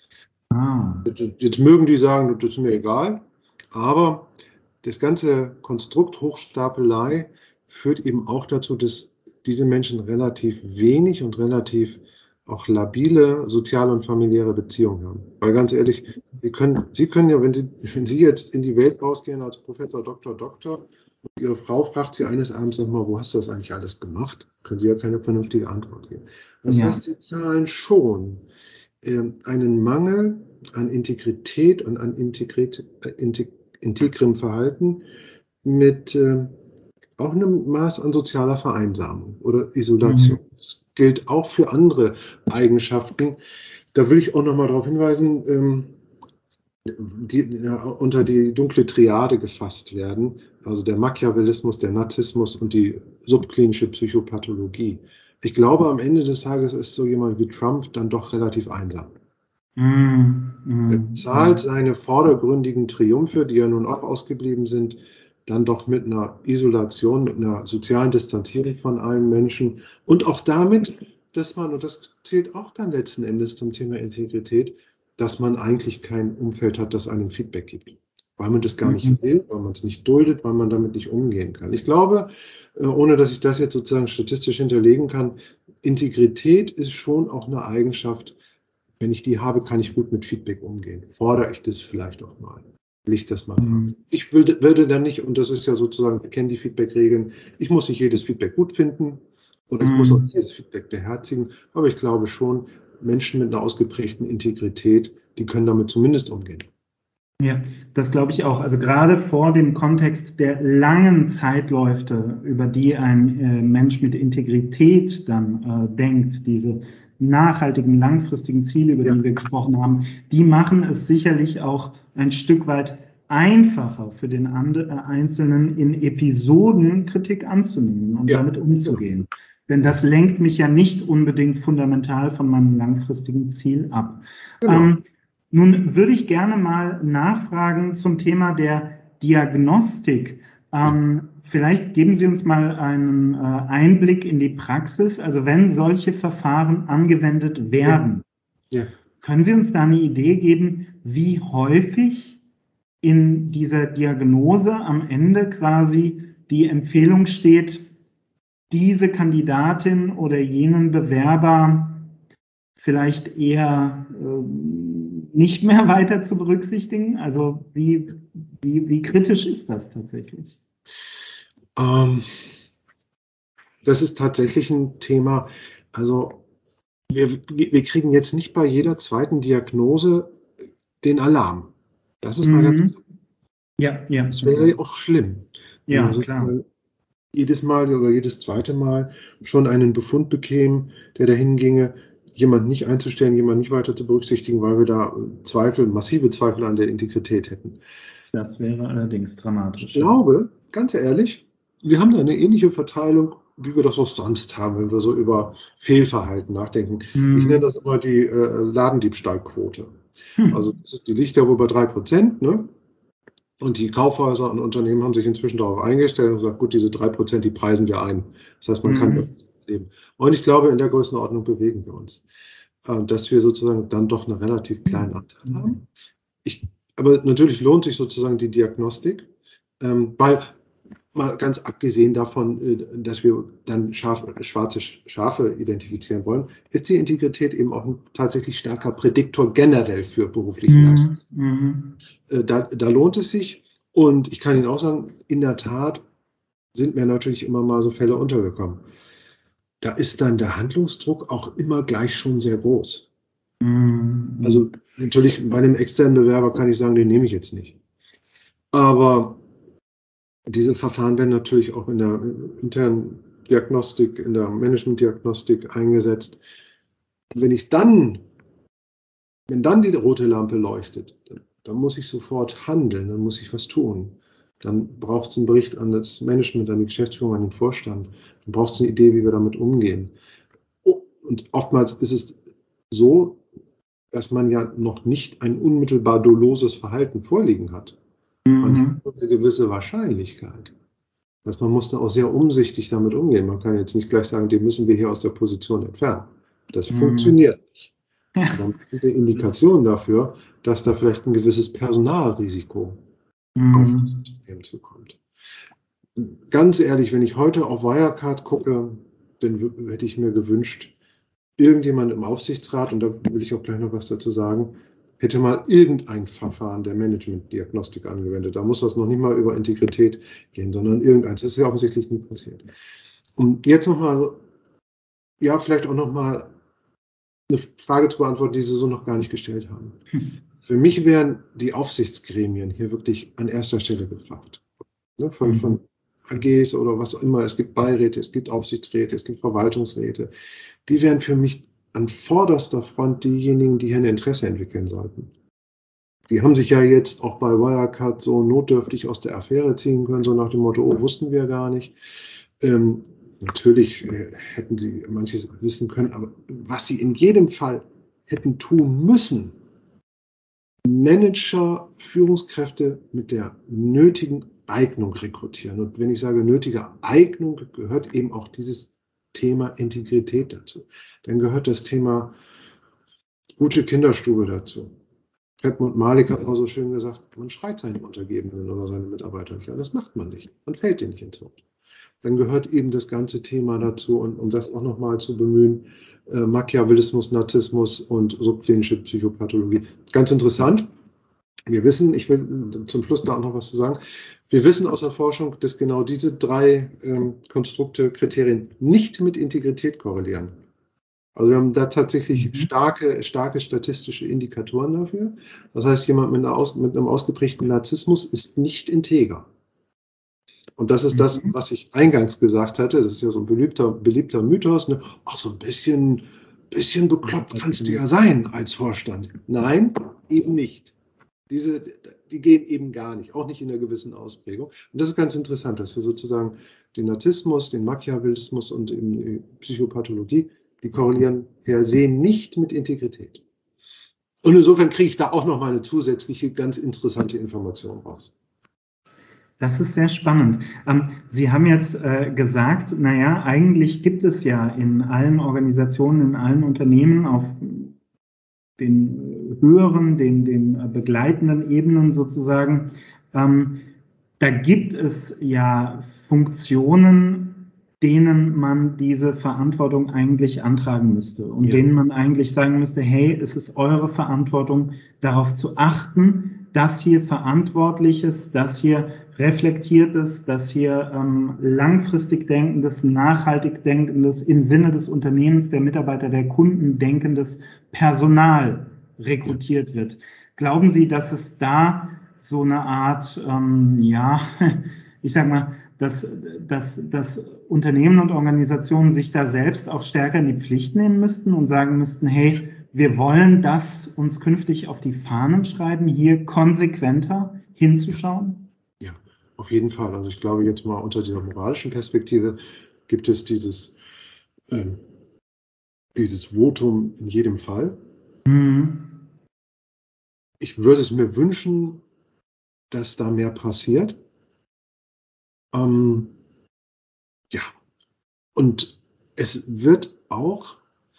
Ah. Jetzt, jetzt mögen die sagen, das ist mir egal, aber das ganze Konstrukt Hochstapelei führt eben auch dazu, dass diese Menschen relativ wenig und relativ auch labile soziale und familiäre Beziehungen haben. Weil ganz ehrlich, Sie können, Sie können ja, wenn Sie, wenn Sie jetzt in die Welt rausgehen als Professor, Doktor, Doktor, und Ihre Frau fragt Sie eines Abends, sag mal, wo hast du das eigentlich alles gemacht? Können Sie ja keine vernünftige Antwort geben. Das Ja. heißt, Sie zahlen schon äh, einen Mangel an Integrität und an Integrit, äh, integ, integrem Verhalten mit äh, auch einem Maß an sozialer Vereinsamung oder Isolation. Mhm. Das gilt auch für andere Eigenschaften. Da will ich auch noch mal darauf hinweisen, ähm, die ja, unter die dunkle Triade gefasst werden, also der Machiavellismus, der Narzissmus und die subklinische Psychopathologie. Ich glaube, am Ende des Tages ist so jemand wie Trump dann doch relativ einsam. Mhm. Er Mhm. zahlt seine vordergründigen Triumphe, die ja nun auch ausgeblieben sind, dann doch mit einer Isolation, mit einer sozialen Distanzierung von allen Menschen und auch damit, dass man, und das zählt auch dann letzten Endes zum Thema Integrität, dass man eigentlich kein Umfeld hat, das einem Feedback gibt. Weil man das gar Mhm. nicht will, weil man es nicht duldet, weil man damit nicht umgehen kann. Ich glaube, ohne dass ich das jetzt sozusagen statistisch hinterlegen kann, Integrität ist schon auch eine Eigenschaft. Wenn ich die habe, kann ich gut mit Feedback umgehen. Fordere ich das vielleicht auch mal? Will ich das mal Mhm. haben? Ich würde, würde dann nicht, und das ist ja sozusagen, wir kennen die Feedback-Regeln, ich muss nicht jedes Feedback gut finden oder ich muss auch nicht jedes Feedback beherzigen, aber ich glaube schon, Menschen mit einer ausgeprägten Integrität, die können damit zumindest umgehen. Ja, das glaube ich auch. Also gerade vor dem Kontext der langen Zeitläufe, über die ein äh, Mensch mit Integrität dann äh, denkt, diese nachhaltigen, langfristigen Ziele, über Ja. die wir gesprochen haben, die machen es sicherlich auch ein Stück weit einfacher für den And- äh, Einzelnen in Episoden Kritik anzunehmen und Ja. damit umzugehen. Denn das lenkt mich ja nicht unbedingt fundamental von meinem langfristigen Ziel ab. Genau. Ähm, Nun würde ich gerne mal nachfragen zum Thema der Diagnostik. Ähm, vielleicht geben Sie uns mal einen äh, Einblick in die Praxis. Also wenn solche Verfahren angewendet werden, Ja. Ja. können Sie uns da eine Idee geben, wie häufig in dieser Diagnose am Ende quasi die Empfehlung steht, diese Kandidatin oder jenen Bewerber vielleicht eher äh, nicht mehr weiter zu berücksichtigen? Also wie, wie, wie kritisch ist das tatsächlich? Ähm, das ist tatsächlich ein Thema, also wir, wir kriegen jetzt nicht bei jeder zweiten Diagnose den Alarm. Das ist mal ganz Mhm. klar. Ja, ja. Das wäre ja auch schlimm, wenn Ja, man klar. sozusagen jedes Mal oder jedes zweite Mal schon einen Befund bekämen, der dahin ginge, jemanden nicht einzustellen, jemanden nicht weiter zu berücksichtigen, weil wir da Zweifel, massive Zweifel an der Integrität hätten. Das wäre allerdings Ich dramatisch. glaube, ganz ehrlich, wir haben da eine ähnliche Verteilung, wie wir das auch sonst haben, wenn wir so über Fehlverhalten nachdenken. Mhm. Ich nenne das immer die äh, Ladendiebstahlquote. Hm. Also das ist, die liegt ja wohl bei drei Prozent, ne? Und die Kaufhäuser und Unternehmen haben sich inzwischen darauf eingestellt und gesagt, gut, diese drei Prozent, die preisen wir ein. Das heißt, man kann Mhm. leben. Und ich glaube, in der Größenordnung bewegen wir uns, äh, dass wir sozusagen dann doch einen relativ kleinen Anteil haben. Ich, aber natürlich lohnt sich sozusagen die Diagnostik, ähm, weil mal ganz abgesehen davon, äh, dass wir dann scharf, schwarze Schafe identifizieren wollen, ist die Integrität eben auch ein tatsächlich starker Prädiktor generell für berufliche Mhm. Leistung. Mhm. Äh, Da, da lohnt es sich. Und ich kann Ihnen auch sagen, in der Tat sind mir natürlich immer mal so Fälle untergekommen. Da ist dann der Handlungsdruck auch immer gleich schon sehr groß. Mhm. Also natürlich bei einem externen Bewerber kann ich sagen, den nehme ich jetzt nicht. Aber diese Verfahren werden natürlich auch in der internen Diagnostik, in der Management-Diagnostik eingesetzt. Wenn ich dann, wenn dann die rote Lampe leuchtet, dann muss ich sofort handeln, dann muss ich was tun. Dann braucht es einen Bericht an das Management, an die Geschäftsführung, an den Vorstand. Dann braucht es eine Idee, wie wir damit umgehen. Und oftmals ist es so, dass man ja noch nicht ein unmittelbar doloses Verhalten vorliegen hat. Man Mhm. hat eine gewisse Wahrscheinlichkeit. Das heißt, man muss da auch sehr umsichtig damit umgehen. Man kann jetzt nicht gleich sagen, den müssen wir hier aus der Position entfernen. Das Mhm. funktioniert nicht. Ja. Aber man hat eine Indikation dafür, dass da vielleicht ein gewisses Personalrisiko Mhm. auf das Unternehmen zukommt. Ganz ehrlich, wenn ich heute auf Wirecard gucke, dann hätte ich mir gewünscht, irgendjemand im Aufsichtsrat, und da will ich auch gleich noch was dazu sagen, hätte mal irgendein Verfahren der Management-Diagnostik angewendet. Da muss das noch nicht mal über Integrität gehen, sondern irgendeins. Das ist ja offensichtlich nie passiert. Und jetzt nochmal, ja, vielleicht auch nochmal eine Frage zu beantworten, die Sie so noch gar nicht gestellt haben. Für mich wären die Aufsichtsgremien hier wirklich an erster Stelle gefragt. Ne, von, von A Gs oder was auch immer. Es gibt Beiräte, es gibt Aufsichtsräte, es gibt Verwaltungsräte. Die wären für mich an vorderster Front diejenigen, die hier ein Interesse entwickeln sollten. Die haben sich ja jetzt auch bei Wirecard so notdürftig aus der Affäre ziehen können, so nach dem Motto, oh, wussten wir gar nicht. Ähm, natürlich äh, hätten sie manches wissen können, aber was sie in jedem Fall hätten tun müssen, Manager, Führungskräfte mit der nötigen Eignung rekrutieren. Und wenn ich sage nötige Eignung, gehört eben auch dieses Thema Integrität dazu. Dann gehört das Thema gute Kinderstube dazu. Edmund Malik hat mal so schön gesagt, man schreit seinen Untergebenen oder seine Mitarbeiter nicht an. Das macht man nicht. Man fällt denen nicht ins Wort. Dann gehört eben das ganze Thema dazu, und um das auch nochmal zu bemühen, äh, Machiavellismus, Narzissmus und subklinische Psychopathologie. Ganz interessant. Wir wissen, ich will zum Schluss da auch noch was zu sagen, wir wissen aus der Forschung, dass genau diese drei ähm, Konstrukte, Kriterien nicht mit Integrität korrelieren. Also wir haben da tatsächlich Mhm. starke, starke statistische Indikatoren dafür. Das heißt, jemand mit, einer aus, mit einem ausgeprägten Narzissmus ist nicht integer. Und das ist das, was ich eingangs gesagt hatte. Das ist ja so ein beliebter, beliebter Mythos. Ne? Ach, so ein bisschen, bisschen bekloppt kannst du ja sein als Vorstand. Nein, eben nicht. Diese, die gehen eben gar nicht, auch nicht in einer gewissen Ausprägung. Und das ist ganz interessant, dass wir sozusagen den Narzissmus, den Machiavellismus und eben die Psychopathologie, die korrelieren per se nicht mit Integrität. Und insofern kriege ich da auch noch mal eine zusätzliche, ganz interessante Information raus. Das ist sehr spannend. Ähm, Sie haben jetzt äh, gesagt, naja, eigentlich gibt es ja in allen Organisationen, in allen Unternehmen auf den höheren, den, den begleitenden Ebenen sozusagen, ähm, da gibt es ja Funktionen, denen man diese Verantwortung eigentlich antragen müsste und Ja. denen man eigentlich sagen müsste, hey, es ist eure Verantwortung, darauf zu achten, dass hier Verantwortliches, dass hier Reflektiertes, dass hier ähm, langfristig denkendes, nachhaltig denkendes, im Sinne des Unternehmens, der Mitarbeiter, der Kunden denkendes Personal rekrutiert wird. Glauben Sie, dass es da so eine Art, ähm, ja, ich sag mal, dass, dass, dass Unternehmen und Organisationen sich da selbst auch stärker in die Pflicht nehmen müssten und sagen müssten, hey, wir wollen das uns künftig auf die Fahnen schreiben, hier konsequenter hinzuschauen? Ja, auf jeden Fall. Also ich glaube jetzt mal unter dieser moralischen Perspektive gibt es dieses, äh, dieses Votum in jedem Fall. Mhm. Ich würde es mir wünschen, dass da mehr passiert. Ähm, ja, und es wird auch,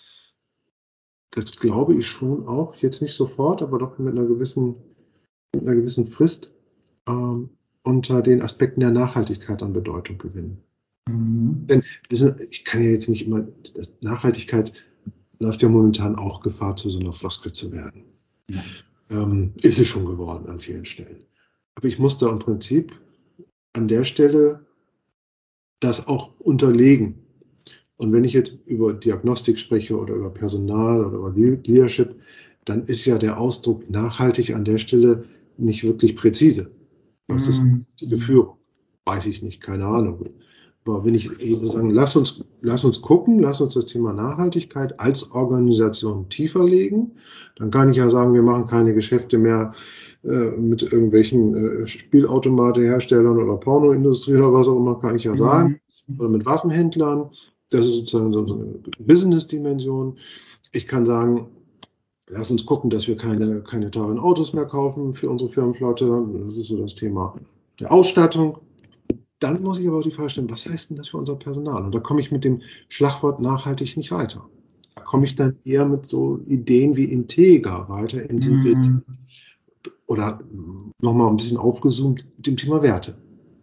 das glaube ich schon auch, jetzt nicht sofort, aber doch mit einer gewissen, mit einer gewissen Frist, ähm, unter den Aspekten der Nachhaltigkeit an Bedeutung gewinnen. Mhm. Denn wissen, ich kann ja jetzt nicht immer, das, Nachhaltigkeit läuft ja momentan auch Gefahr, zu so einer Floskel zu werden. Ja. Ähm, ist es schon geworden an vielen Stellen. Aber ich muss da im Prinzip an der Stelle das auch unterlegen. Und wenn ich jetzt über Diagnostik spreche oder über Personal oder über Leadership, dann ist ja der Ausdruck nachhaltig an der Stelle nicht wirklich präzise. Was ist die Führung? Weiß ich nicht, keine Ahnung. Aber wenn ich sagen, lass uns, lass uns gucken, lass uns das Thema Nachhaltigkeit als Organisation tiefer legen, dann kann ich ja sagen, wir machen keine Geschäfte mehr äh, mit irgendwelchen äh, Spielautomateherstellern oder Pornoindustrie oder was auch immer, kann ich ja sagen, Mhm. oder mit Waffenhändlern. Das ist sozusagen so eine Business-Dimension. Ich kann sagen, lass uns gucken, dass wir keine, keine teuren Autos mehr kaufen für unsere Firmenflotte. Das ist so das Thema der Ausstattung. Dann muss ich aber auch die Frage stellen, was heißt denn das für unser Personal? Und da komme ich mit dem Schlagwort nachhaltig nicht weiter. Da komme ich dann eher mit so Ideen wie Integer weiter, Integrität. Mhm. Oder nochmal ein bisschen aufgezoomt mit dem Thema Werte.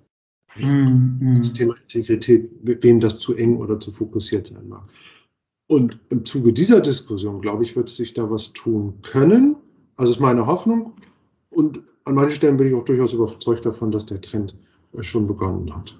Mhm. Das Thema Integrität, wem das zu eng oder zu fokussiert sein mag. Und im Zuge dieser Diskussion, glaube ich, wird sich da was tun können. Also ist meine Hoffnung. Und an manchen Stellen bin ich auch durchaus überzeugt davon, dass der Trend schon begonnen hat.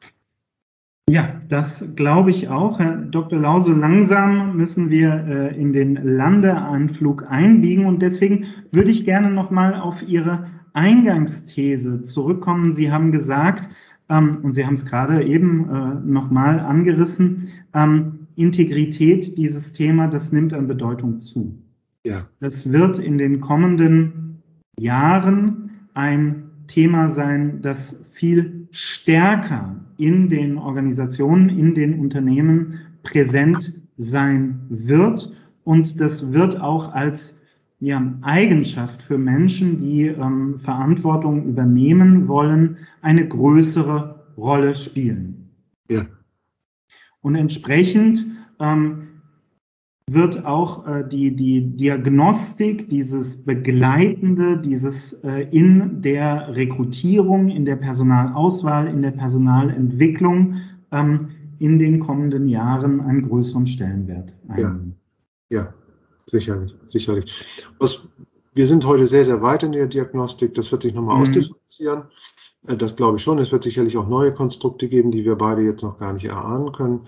Ja, das glaube ich auch. Herr Doktor Lau, so langsam müssen wir äh, in den Landeanflug einbiegen. Und deswegen würde ich gerne nochmal auf Ihre Eingangsthese zurückkommen. Sie haben gesagt, ähm, und Sie haben es gerade eben äh, nochmal angerissen, ähm, Integrität, dieses Thema, das nimmt an Bedeutung zu. Ja. Das wird in den kommenden Jahren ein Thema sein, das viel stärker in den Organisationen, in den Unternehmen präsent sein wird. Und das wird auch als ja, Eigenschaft für Menschen, die ähm, Verantwortung übernehmen wollen, eine größere Rolle spielen. Ja. Und entsprechend ähm, wird auch äh, die, die Diagnostik, dieses Begleitende, dieses äh, in der Rekrutierung, in der Personalauswahl, in der Personalentwicklung ähm, in den kommenden Jahren einen größeren Stellenwert einnehmen. Ja, ja, sicherlich, sicherlich. Was, wir sind heute sehr, sehr weit in der Diagnostik. Das wird sich nochmal mhm. ausdifferenzieren. Das glaube ich schon. Es wird sicherlich auch neue Konstrukte geben, die wir beide jetzt noch gar nicht erahnen können.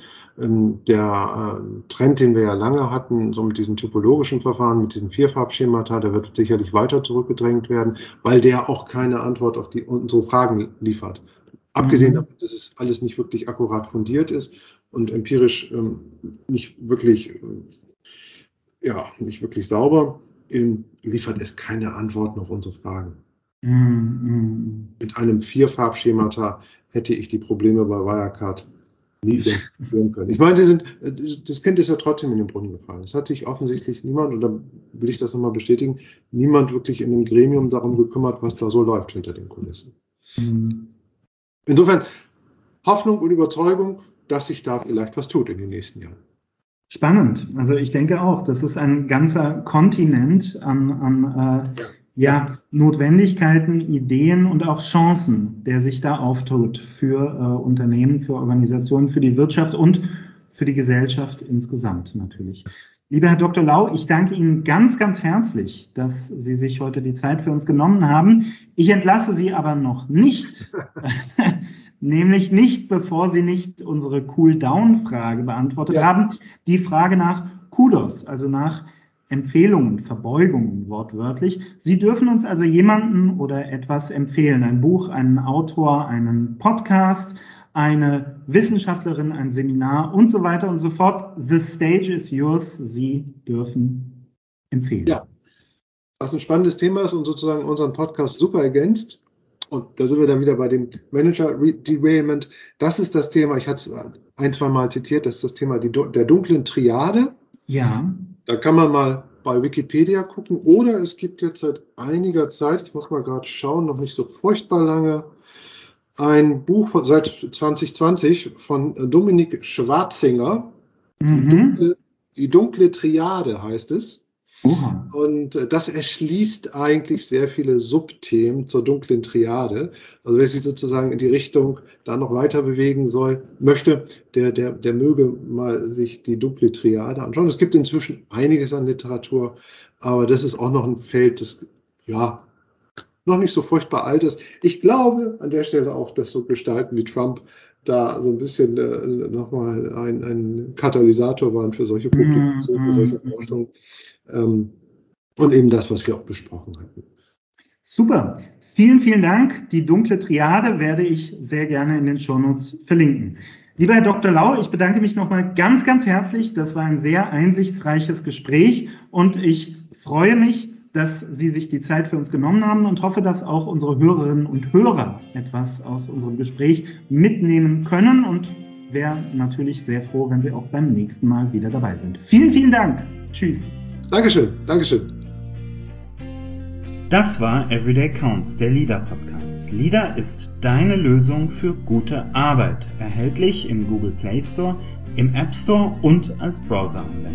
Der Trend, den wir ja lange hatten, so mit diesen typologischen Verfahren, mit diesen Vierfarbschemata, der wird sicherlich weiter zurückgedrängt werden, weil der auch keine Antwort auf die, unsere Fragen liefert. Abgesehen davon, dass es alles nicht wirklich akkurat fundiert ist und empirisch ähm, nicht wirklich, äh, ja, nicht wirklich sauber, ähm, liefert es keine Antworten auf unsere Fragen. Mm-hmm. Mit einem Vierfarbschemata hätte ich die Probleme bei Wirecard nie identifizieren können. Ich meine, sie sind, das Kind ist ja trotzdem in den Brunnen gefallen. Es hat sich offensichtlich niemand, und da will ich das nochmal bestätigen, niemand wirklich in dem Gremium darum gekümmert, was da so läuft hinter den Kulissen. Mm. Insofern Hoffnung und Überzeugung, dass sich da vielleicht was tut in den nächsten Jahren. Spannend. Also ich denke auch, das ist ein ganzer Kontinent an, an äh, ja, Notwendigkeiten, Ideen und auch Chancen, der sich da auftut für äh, Unternehmen, für Organisationen, für die Wirtschaft und für die Gesellschaft insgesamt natürlich. Lieber Herr Doktor Lau, ich danke Ihnen ganz, ganz herzlich, dass Sie sich heute die Zeit für uns genommen haben. Ich entlasse Sie aber noch nicht, nämlich nicht, bevor Sie nicht unsere Cool-Down-Frage beantwortet ja. haben, die Frage nach Kudos, also nach Empfehlungen, Verbeugungen wortwörtlich. Sie dürfen uns also jemanden oder etwas empfehlen, ein Buch, einen Autor, einen Podcast, eine Wissenschaftlerin, ein Seminar und so weiter und so fort. The stage is yours. Sie dürfen empfehlen. Ja, was ein spannendes Thema ist und sozusagen unseren Podcast super ergänzt. Und da sind wir dann wieder bei dem Manager Derailment. Das ist das Thema, ich hatte es ein, zwei Mal zitiert, das ist das Thema die, der dunklen Triade. Ja. Da kann man mal bei Wikipedia gucken. Oder es gibt jetzt seit einiger Zeit, ich muss mal gerade schauen, noch nicht so furchtbar lange, ein Buch von, seit zwanzig zwanzig von Dominik Schwarzinger. Mhm. Die, dunkle, die dunkle Triade heißt es. Oha. Und das erschließt eigentlich sehr viele Subthemen zur dunklen Triade. Also wer sich sozusagen in die Richtung da noch weiter bewegen soll, möchte, der, der, der möge mal sich die dunkle Triade anschauen. Es gibt inzwischen einiges an Literatur, aber das ist auch noch ein Feld, das ja noch nicht so furchtbar alt ist. Ich glaube an der Stelle auch, dass so Gestalten wie Trump da so ein bisschen äh, nochmal ein, ein Katalysator waren für solche Publikationen, für solche Forschungen. Ähm, und eben das, was wir auch besprochen hatten. Super. Vielen, vielen Dank. Die dunkle Triade werde ich sehr gerne in den Shownotes verlinken. Lieber Herr Doktor Lau, ich bedanke mich nochmal ganz, ganz herzlich. Das war ein sehr einsichtsreiches Gespräch und ich freue mich, dass Sie sich die Zeit für uns genommen haben und hoffe, dass auch unsere Hörerinnen und Hörer etwas aus unserem Gespräch mitnehmen können und wäre natürlich sehr froh, wenn Sie auch beim nächsten Mal wieder dabei sind. Vielen, vielen Dank. Tschüss. Dankeschön, Dankeschön. Das war Everyday Counts, der LIDA Podcast. LIDA ist deine Lösung für gute Arbeit. Erhältlich im Google Play Store, im App Store und als Browser-Anwendung.